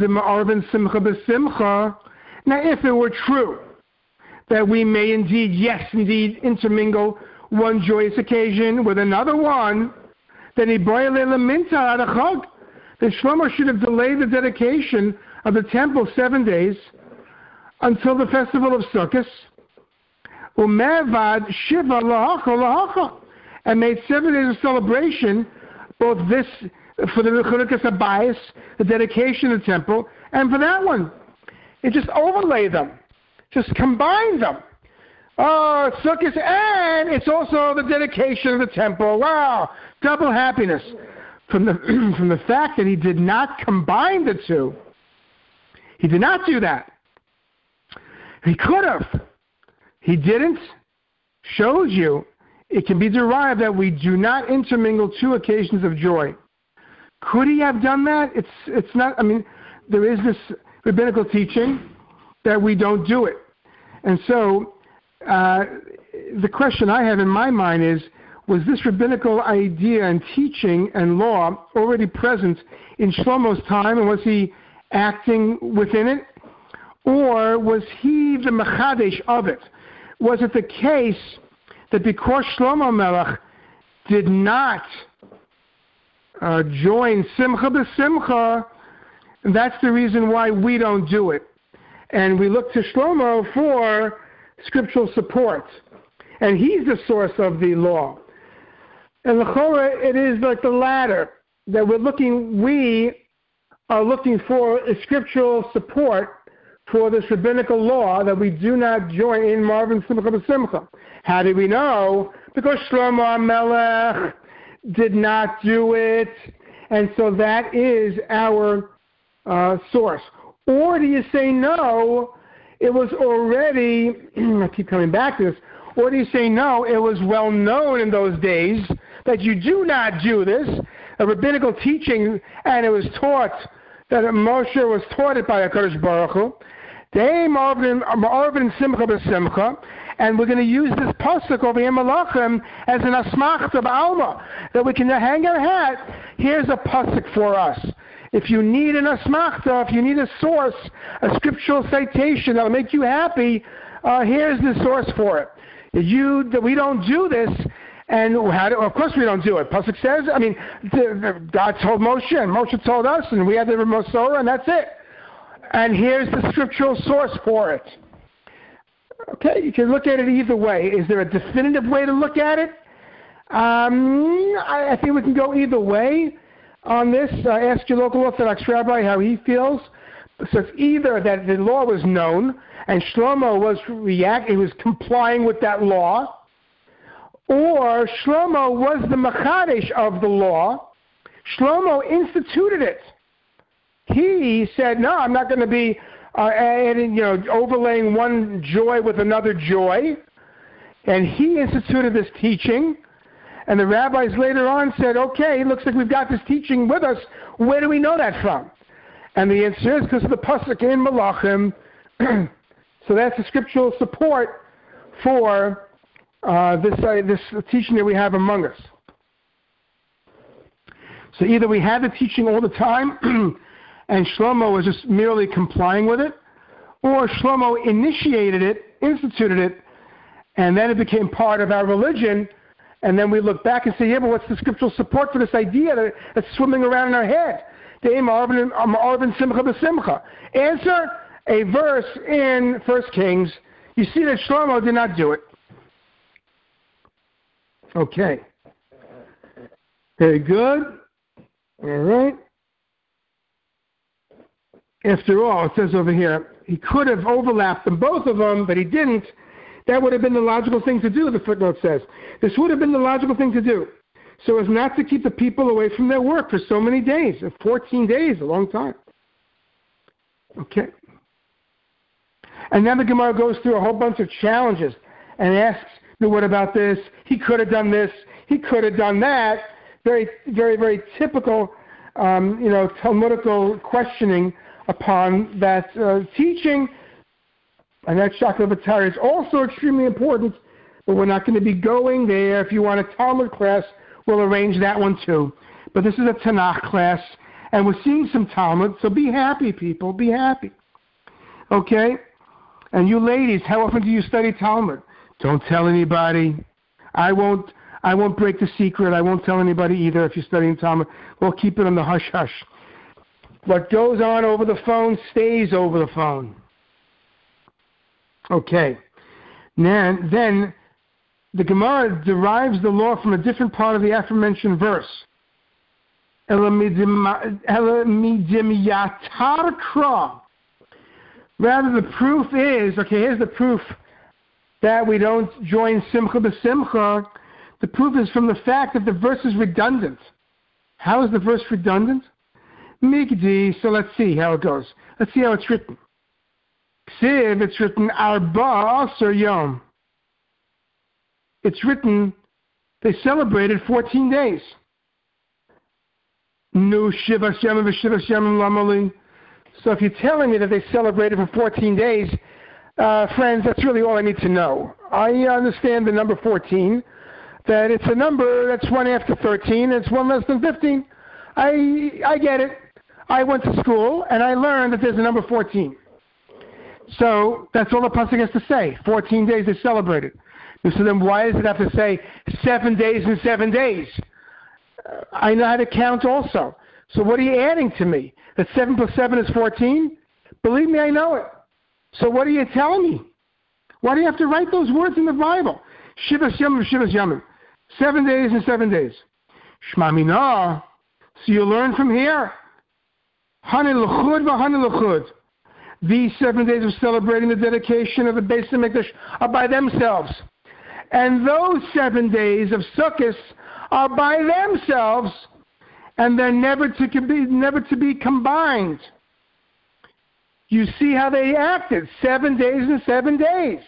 if it were true that we may indeed, yes, indeed, intermingle one joyous occasion with another one, then then Shlomo should have delayed the dedication of the temple seven days until the festival of Sukkot, and made seven days of celebration, both this for the Chanukas Habayis, the dedication of the temple, and for that one. It just overlaid them, just combined them. Oh, it's Sukkot, and it's also the dedication of the temple. Wow, double happiness. From the from the fact that he did not combine the two, he did not do that. He could have. He didn't. Shows you it can be derived that we do not intermingle two occasions of joy. Could he have done that? It's it's not. I mean, there is this rabbinical teaching that we don't do it, and so uh, the question I have in my mind is: was this rabbinical idea and teaching and law already present in Shlomo's time, and was he acting within it, or was he the mechadesh of it? Was it the case that because Shlomo Melech did not uh, join Simcha b'Simcha, that's the reason why we don't do it. And we look to Shlomo for scriptural support. And he's the source of the law. And l'chora, it is like the latter, that we're looking, we are looking for a scriptural support for this rabbinical law that we do not join in Marvin Simcha b'Simcha. How do we know? Because Shlomo Melech did not do it, and so that is our uh, source. Or do you say no, it was already, I keep coming back to this, or do you say no, it was well known in those days that you do not do this, a rabbinical teaching, and it was taught, that Moshe was taught it by HaKadosh Baruch Hu, and we're going to use this pasuk over here, Malachim, as an asmachta b'alma, that we can hang our hat. Here's a pasuk for us. If you need an asmachta, if you need a source, a scriptural citation that will make you happy, uh, here's the source for it. You, that we don't do this, and how do, of course we don't do it. Pasuk says, I mean, the, the, God told Moshe, and Moshe told us, and we had the Mosora, and that's it. And here's the scriptural source for it. Okay, you can look at it either way. Is there a definitive way to look at it? Um, I, I think we can go either way on this. Uh, ask your local Orthodox rabbi how he feels. So it's either that the law was known and Shlomo was reacting, he was complying with that law, or Shlomo was the mechadesh of the law. Shlomo instituted it. He said, no, I'm not going to be uh, adding, you know, overlaying one joy with another joy. And he instituted this teaching. And the rabbis later on said, okay, it looks like we've got this teaching with us. Where do we know that from? And the answer is because of the pasuk in Malachim. So that's the scriptural support for uh, this, uh, this teaching that we have among us. So either we had the teaching all the time, and Shlomo was just merely complying with it, or Shlomo initiated it, instituted it, and then it became part of our religion, and then we look back and say, yeah, but what's the scriptural support for this idea that, that's swimming around in our head? Arvin Simcha B'Simcha. Answer, a verse in First Kings. You see that Shlomo did not do it. Okay. Very good. All right. After all, it says over here, he could have overlapped them, both of them, but he didn't. That would have been the logical thing to do, the footnote says. This would have been the logical thing to do, so as not to keep the people away from their work for so many days. fourteen days, a long time. Okay. And then the Gemara goes through a whole bunch of challenges and asks, no, what about this? He could have done this. He could have done that. Very, very, very typical, um, you know, Talmudical questioning upon that uh, teaching. And that Shakla V'Tara is also extremely important, but we're not going to be going there. If you want a Talmud class, we'll arrange that one too. But this is a Tanakh class, and we're seeing some Talmud, so be happy, people. Be happy. Okay? And you ladies, how often do you study Talmud? Don't tell anybody. I won't I won't break the secret. I won't tell anybody either if you're studying Talmud. We'll keep it on the hush-hush. What goes on over the phone stays over the phone. Okay. Now, then, the Gemara derives the law from a different part of the aforementioned verse. Rather, the proof is, okay, here's the proof that we don't join Simcha B'Simcha. The proof is from the fact that the verse is redundant. How is the verse redundant? Migdi, so let's see how it goes. Let's see how it's written. Ksiv, it's written Arba Asar Yom. It's written, they celebrated fourteen days. Nu Shivas Yamim V'Shivas Yamim Lamali. So if you're telling me that they celebrated for fourteen days, uh, friends, that's really all I need to know. I understand the number fourteen, that it's a number that's one after thirteen, it's one less than fifteen. I I get it. I went to school, and I learned that there's a number fourteen. So that's all the pasuk has to say. fourteen days they celebrated. So then why does it have to say seven days and seven days? Uh, I know how to count also. So what are you adding to me? That seven plus seven is fourteen? Believe me, I know it. So what are you telling me? Why do you have to write those words in the Bible? Shivas Yamim, Shivas Yamim. Seven days and seven days. Shma Minah. So you learn from here. Hani l'chud v'hani l'chud. These seven days of celebrating the dedication of the Beis HaMikdash are by themselves. And those seven days of Sukkot are by themselves, and they're never to be, never to be combined. You see how they acted. Seven days and seven days.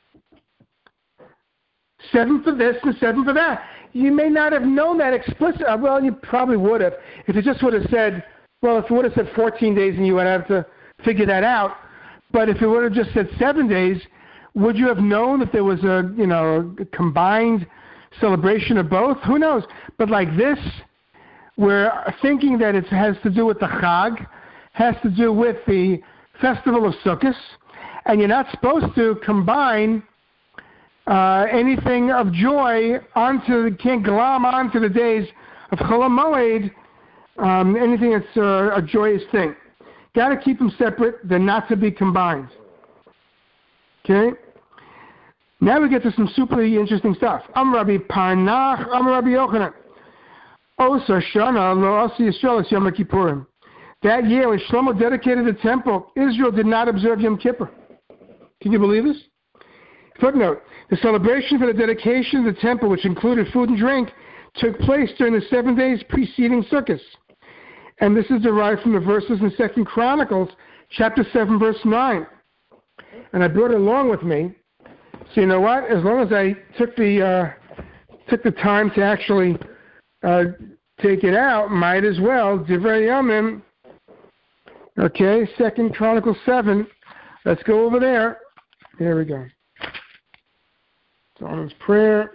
Seven for this and seven for that. You may not have known that explicitly. Well, you probably would have. If it just would have said, well, if it would have said fourteen days and you would have to figure that out. But if it would have just said seven days, would you have known that there was a, you know, a combined celebration of both? Who knows? But like this, we're thinking that it has to do with the Chag, has to do with the festival of Sukkot, and you're not supposed to combine uh, anything of joy onto, you can't glom onto the days of Chol HaMoed, um, anything that's uh, a joyous thing. Got to keep them separate. They're not to be combined. Okay? Now we get to some super interesting stuff. Am Rabbi Parnach, Am Rabbi Yochanan. Osa Shana lo Asi Yisrael es Yom Kippurim. That year when Shlomo dedicated the temple, Israel did not observe Yom Kippur. Can you believe this? Footnote. The celebration for the dedication of the temple, which included food and drink, took place during the seven days preceding Sukkot. And this is derived from the verses in Second Chronicles, chapter seven, verse nine. And I brought it along with me. So you know what? As long as I took the uh, took the time to actually uh, take it out, might as well. Divrei Yamim. Okay, Second Chronicles seven. Let's go over there. There we go. Solomon's prayer.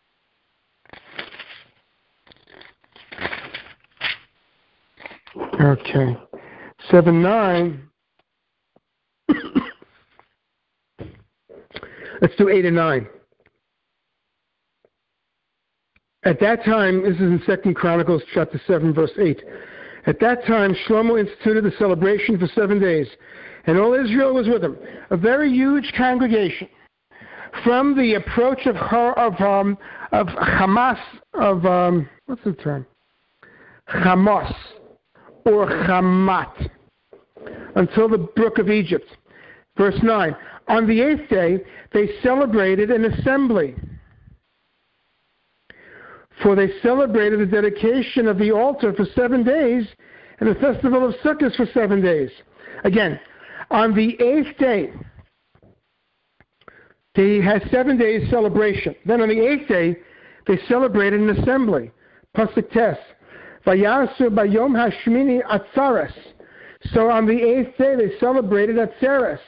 Okay. seven nine. Let's do eight and nine. At that time, this is in Second Chronicles chapter seven, verse eight. At that time, Shlomo instituted the celebration for seven days, and all Israel was with him. A very huge congregation. From the approach of of um, of Hamas of um, what's the term? Hamas or Hamat until the brook of Egypt. Verse nine. On the eighth day, they celebrated an assembly. For they celebrated the dedication of the altar for seven days and the festival of Sukkot for seven days. Again, on the eighth day, they had seven days celebration. Then on the eighth day, they celebrated an assembly. Pasuk Tes. Vayasu bayom hashmini atzares. So on the eighth day, they celebrated Atzeres.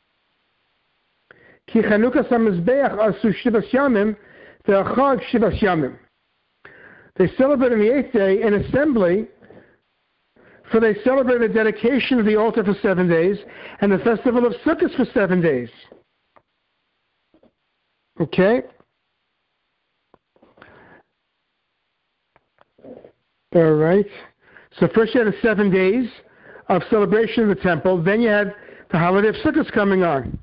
Ki chanukas hamizbeach asu shivas yamim ve'achag shivas yamim. They celebrated on the eighth day an assembly, for they celebrated the dedication of the altar for seven days and the festival of Sukkot for seven days. Okay? All right. So first you had the seven days of celebration in the temple. Then you had the holiday of Sukkot coming on.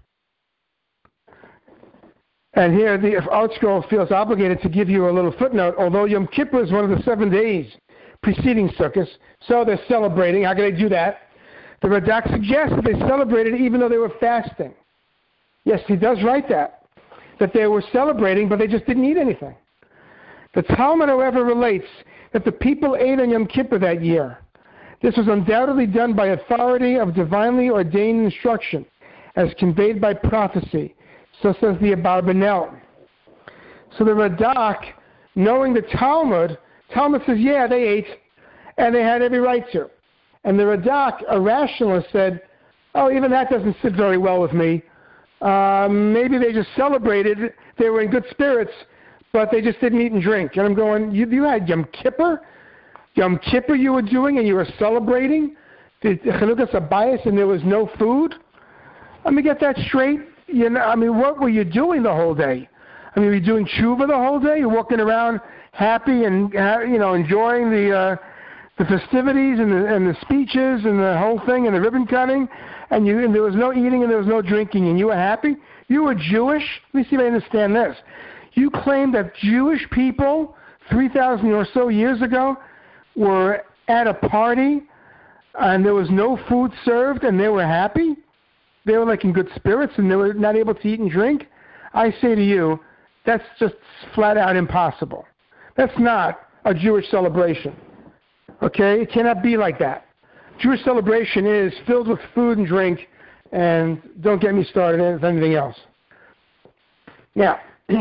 And here the ArtScroll feels obligated to give you a little footnote. Although Yom Kippur is one of the seven days preceding Sukkot, so they're celebrating. How can they do that? The Radak suggests that they celebrated even though they were fasting. Yes, he does write that, that they were celebrating, but they just didn't eat anything. The Talmud, however, relates that the people ate on Yom Kippur that year. This was undoubtedly done by authority of divinely ordained instruction, as conveyed by prophecy. So says the Abarbanel. So the Radak, knowing the Talmud, Talmud says, yeah, they ate, and they had every right to. And the Radak, a rationalist, said, oh, even that doesn't sit very well with me. Um, maybe they just celebrated, they were in good spirits, but they just didn't eat and drink. And I'm going, you, you had Yom Kippur? Yom Kippur you were doing, and you were celebrating the Chanukas Abayis, and there was no food? Let me get that straight. You know, I mean, what were you doing the whole day? I mean, were you doing tshuva the whole day? You're walking around happy and, you know, enjoying the uh, the festivities and the, and the speeches and the whole thing and the ribbon cutting, and you and there was no eating and there was no drinking, and you were happy? You were Jewish? Let me see if I understand this. You claim that Jewish people three thousand or so years ago were at a party and there was no food served and they were happy? They were like in good spirits and they were not able to eat and drink? I say to you, that's just flat out impossible. That's not a Jewish celebration. Okay? It cannot be like that. Jewish celebration is filled with food and drink, and don't get me started on anything else. Now,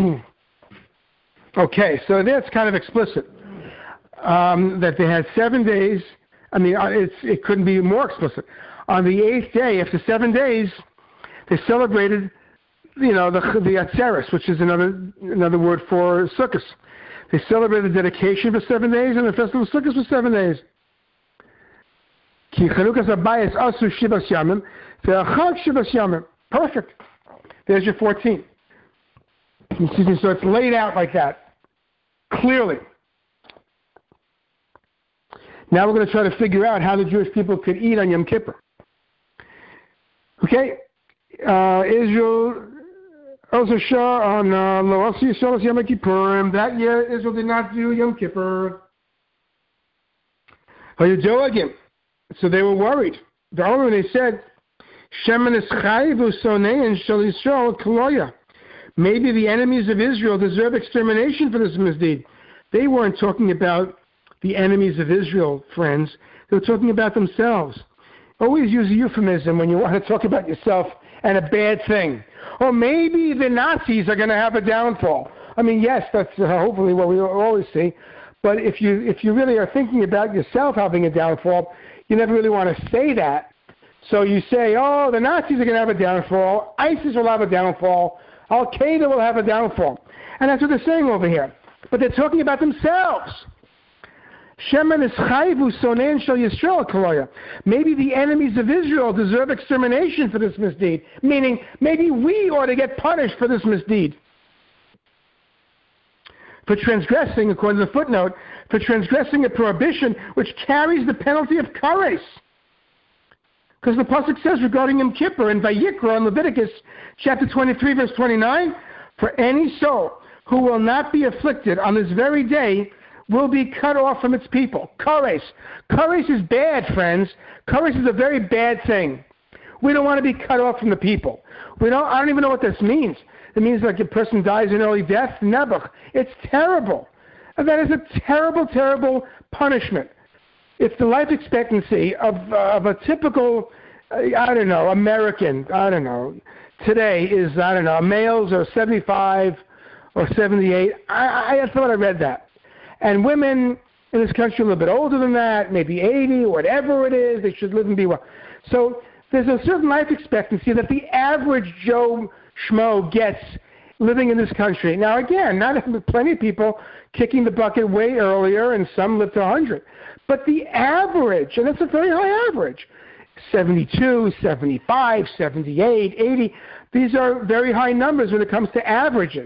okay, so that's kind of explicit. Um, that they had seven days. I mean, it's, it couldn't be more explicit. On the eighth day, after seven days, they celebrated, you know, the the Atzeres, which is another another word for Sukkot. They celebrated the dedication for seven days and the festival of Sukkot for seven days. Ki Chanukas Abayis asu shivas yamim, ve'achag shivas yamim. Perfect. There's your fourteen. So it's laid out like that, clearly. Now we're going to try to figure out how the Jewish people could eat on Yom Kippur. Okay, uh, Israel, also Shah on Lo Asi Yisrael Yom Kippurim. That year, Israel did not do Yom Kippur. So they were worried. The only when they said, Shemen is chai v'usonein shel Yisrael koloya. Maybe the enemies of Israel deserve extermination for this misdeed. They weren't talking about the enemies of Israel, friends. They were talking about themselves. Always use a euphemism when you want to talk about yourself and a bad thing. Or maybe the Nazis are going to have a downfall. I mean, yes, that's uh, hopefully what we always see. But if you if you really are thinking about yourself having a downfall, you never really want to say that. So you say, oh, the Nazis are going to have a downfall. ISIS will have a downfall. Al-Qaeda will have a downfall. And that's what they're saying over here. But they're talking about themselves. Maybe the enemies of Israel deserve extermination for this misdeed. Meaning, maybe we ought to get punished for this misdeed. For transgressing, according to the footnote, for transgressing a prohibition which carries the penalty of kares. Because the pasuk says regarding Yom Kippur in Vayikra in Leviticus chapter twenty-three, verse twenty-nine, for any soul who will not be afflicted on this very day will be cut off from its people. Kares. Kares is bad, friends. Kares is a very bad thing. We don't want to be cut off from the people. We don't. I don't even know what this means. It means like a person dies an early death. Nebuch. It's terrible. And that is a terrible, terrible punishment. It's the life expectancy of uh, of a typical, uh, I don't know, American. I don't know. Today is, I don't know, males are seventy-five or seventy-eight. I, I thought I read that. And women in this country are a little bit older than that, maybe eighty, whatever it is. They should live and be well. So there's a certain life expectancy that the average Joe Schmo gets living in this country. Now, again, not plenty of people kicking the bucket way earlier, and some live to one hundred. But the average, and that's a very high average, seventy-two, seventy-five, seventy-eight, eighty, these are very high numbers when it comes to averages.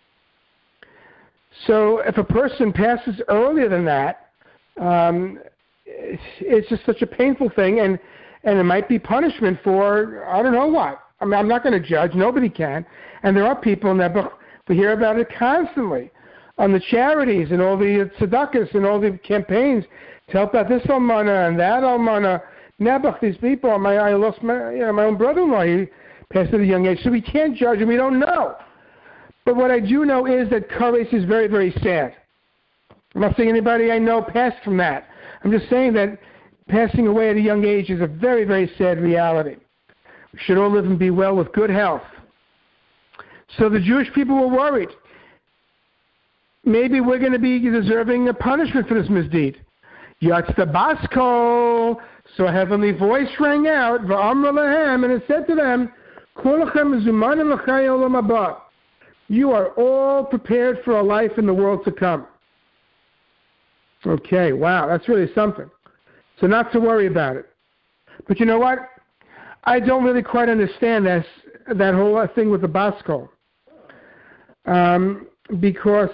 So if a person passes earlier than that, um, it's, it's just such a painful thing, and, and it might be punishment for, I don't know what. I mean, I'm not going to judge. Nobody can. And there are people in that book, we hear about it constantly on the charities and all the tzedakahs and all the campaigns to help out this almana and that almana. Nebuch, these people, my, I lost my, you know, my own brother-in-law. He passed at a young age. So we can't judge and we don't know. But what I do know is that kares is very, very sad. I'm not saying anybody I know passed from that. I'm just saying that passing away at a young age is a very, very sad reality. We should all live and be well with good health. So the Jewish people were worried. Maybe we're going to be deserving a punishment for this misdeed. Yatzta Baskol. So a heavenly voice rang out, V'amra lahem, and it said to them, Kulachem zumanim l'chai olam haba. You are all prepared for a life in the world to come. Okay, wow, that's really something. So not to worry about it. But you know what? I don't really quite understand this, that whole thing with the Baskol. Um, because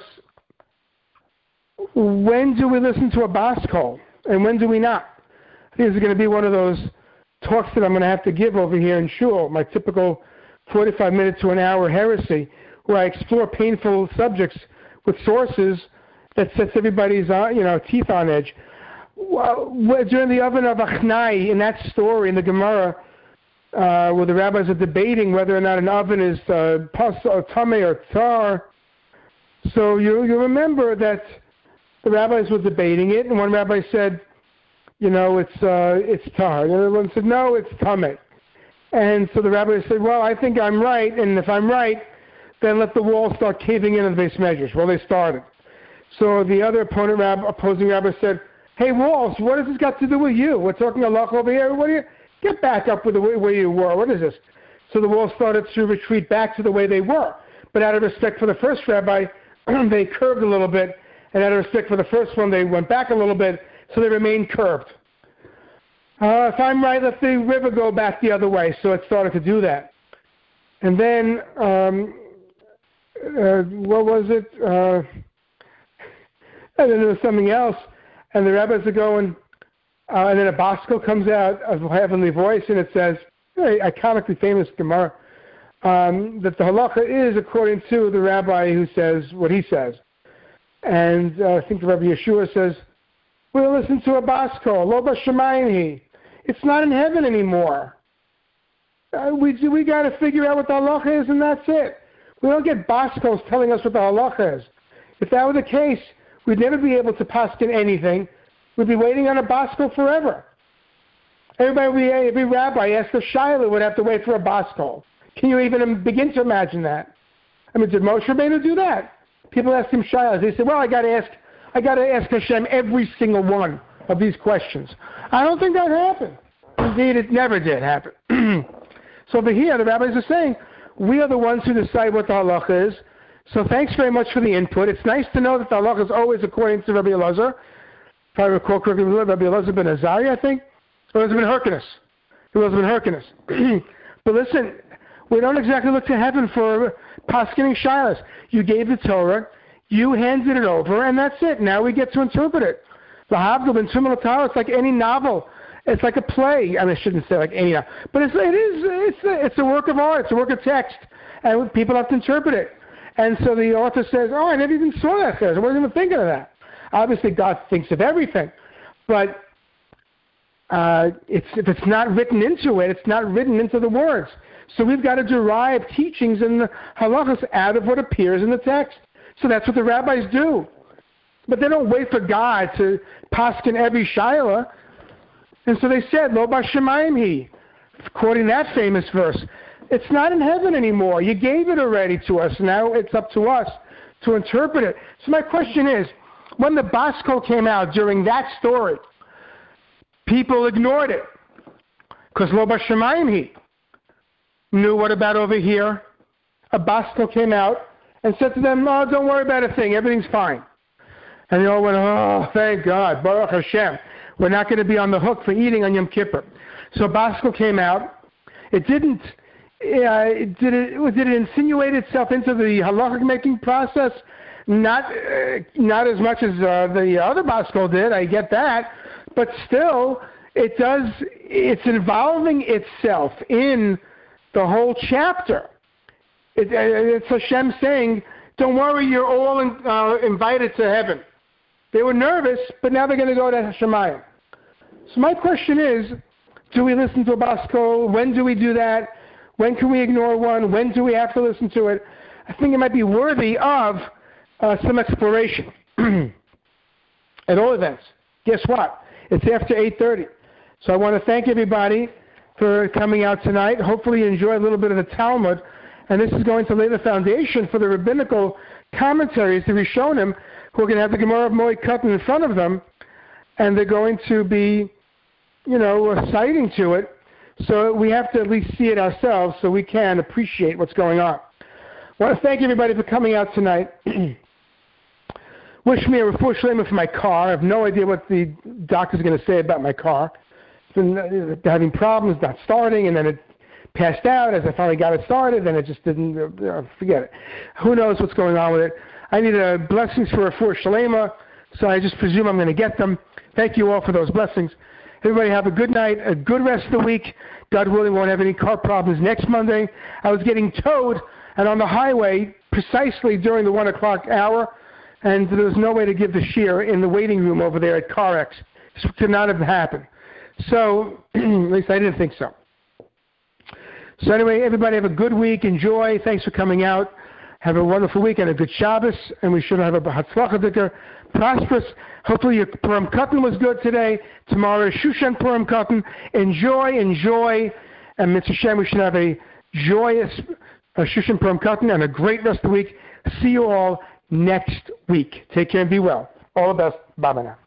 when do we listen to a Baskol and when do we not? I think this is going to be one of those talks that I'm going to have to give over here in Shul, my typical forty-five minute to an hour heresy, where I explore painful subjects with sources that sets everybody's uh, you know teeth on edge. Well, during the oven of Achnai, in that story in the Gemara, uh, where the rabbis are debating whether or not an oven is uh, pas or tameh or tar, so you you remember that the rabbis were debating it, and one rabbi said, you know, it's uh, it's tar. And the other one said, no, it's tameh. And so the rabbi said, well, I think I'm right, and if I'm right, then let the walls start caving in on the base measures. Well, they started. So the other opponent rabbi, opposing rabbi said, hey, walls, what has this got to do with you? We're talking halacha over here. What do you get back up with the way, way you were? What is this? So the walls started to retreat back to the way they were. But out of respect for the first rabbi, they curved a little bit, and out of respect for the first one, they went back a little bit, so they remained curved. Uh, if I'm right, let the river go back the other way. So it started to do that. And then, um, uh, what was it? Uh, and then there was something else. And the rabbis are going, uh, and then a Baskol comes out of a heavenly voice, and it says, very iconically famous Gemara, um, that the halacha is according to the rabbi who says what he says. And uh, I think the Rabbi Yeshua says, we'll listen to a Baskol, lo b'shamayim. It's not in heaven anymore. Uh, we we got to figure out what the halacha is, and that's it. We don't get Baskols telling us what the halacha is. If that were the case, we'd never be able to paskin anything. We'd be waiting on a Baskol forever. Everybody, every rabbi asked the Shiloh would have to wait for a Baskol. Can you even begin to imagine that? I mean, did Moshe Rabbeinu do that? People ask him shilas. They say, well, I got to ask, I got to ask Hashem every single one of these questions. I don't think that happened. Indeed, it never did happen. So over here, the rabbis are saying, we are the ones who decide what the halacha is. So thanks very much for the input. It's nice to know that the halacha is always according to Rabbi Elazar. If I recall correctly, Rabbi Elazar ben Azariah, I think. Or was it ben Hyrcanus? It was ben Hyrcanus. But listen, we don't exactly look to heaven for paskening shilas. You gave the Torah, you handed it over, and that's it. Now we get to interpret it. The Havdil ben Tumah Torah, it's like any novel. It's like a play. I mean, I shouldn't say like any novel. But it's, it is, it's a, it's a work of art. It's a work of text. And people have to interpret it. And so the author says, oh, I never even saw that there. I wasn't even thinking of that. Obviously, God thinks of everything. But uh, it's, if it's not written into it, it's not written into the words. So we've got to derive teachings in the halachas out of what appears in the text. So that's what the rabbis do. But they don't wait for God to paskin every shayla. And so they said, Lo b'shamayim hi, quoting that famous verse. It's not in heaven anymore. You gave it already to us. Now it's up to us to interpret it. So my question is, when the Bas Kol came out during that story, people ignored it because Lo b'shamayim hi. Knew what about over here? A Bas Kol came out and said to them, oh, don't worry about a thing. Everything's fine. And they all went, oh, thank God. Baruch Hashem. We're not going to be on the hook for eating on Yom Kippur. So Bas Kol came out. It didn't, uh, it, did, it, did it insinuate itself into the halachic making process? Not uh, not as much as uh, the other Bas Kol did, I get that. But still, it does, it's involving itself in the whole chapter. It, it's Hashem saying, don't worry, you're all in, uh, invited to heaven. They were nervous, but now they're going to go to Shemayim. So my question is, do we listen to a Bas Kol? When do we do that? When can we ignore one? When do we have to listen to it? I think it might be worthy of uh, some exploration. At all events, guess what? It's after eight thirty. So I want to thank everybody for coming out tonight. Hopefully you enjoy a little bit of the Talmud. And this is going to lay the foundation for the rabbinical commentaries, the Rishonim, who are going to have the Gemara of Moed Katan in front of them. And they're going to be, you know, citing to it. So we have to at least see it ourselves so we can appreciate what's going on. I want to thank everybody for coming out tonight. Wish me a refuah shlema for my car. I have no idea what the doctor's going to say about my car. It's been having problems, not starting, and then it passed out as I finally got it started, and it just didn't, uh, forget it. Who knows what's going on with it. I need uh, blessings for a refuah shlema, so I just presume I'm going to get them. Thank you all for those blessings. Everybody have a good night, a good rest of the week. God willing, won't have any car problems next Monday. I was getting towed and on the highway precisely during the one o'clock hour, and there was no way to give the shear in the waiting room over there at CarX. This could not have happened. So, at least I didn't think so. So anyway, everybody have a good week. Enjoy. Thanks for coming out. Have a wonderful week and a good Shabbos. And we should have a Hatzlachah, prosperous. Hopefully your Purim Katan was good today. Tomorrow is Shushan Purim Katan. Enjoy, enjoy. And Mitzvah Shem, we should have a joyous uh, Shushan Purim Katan and a great rest of the week. See you all next week. Take care and be well. All the best. Bye-bye now.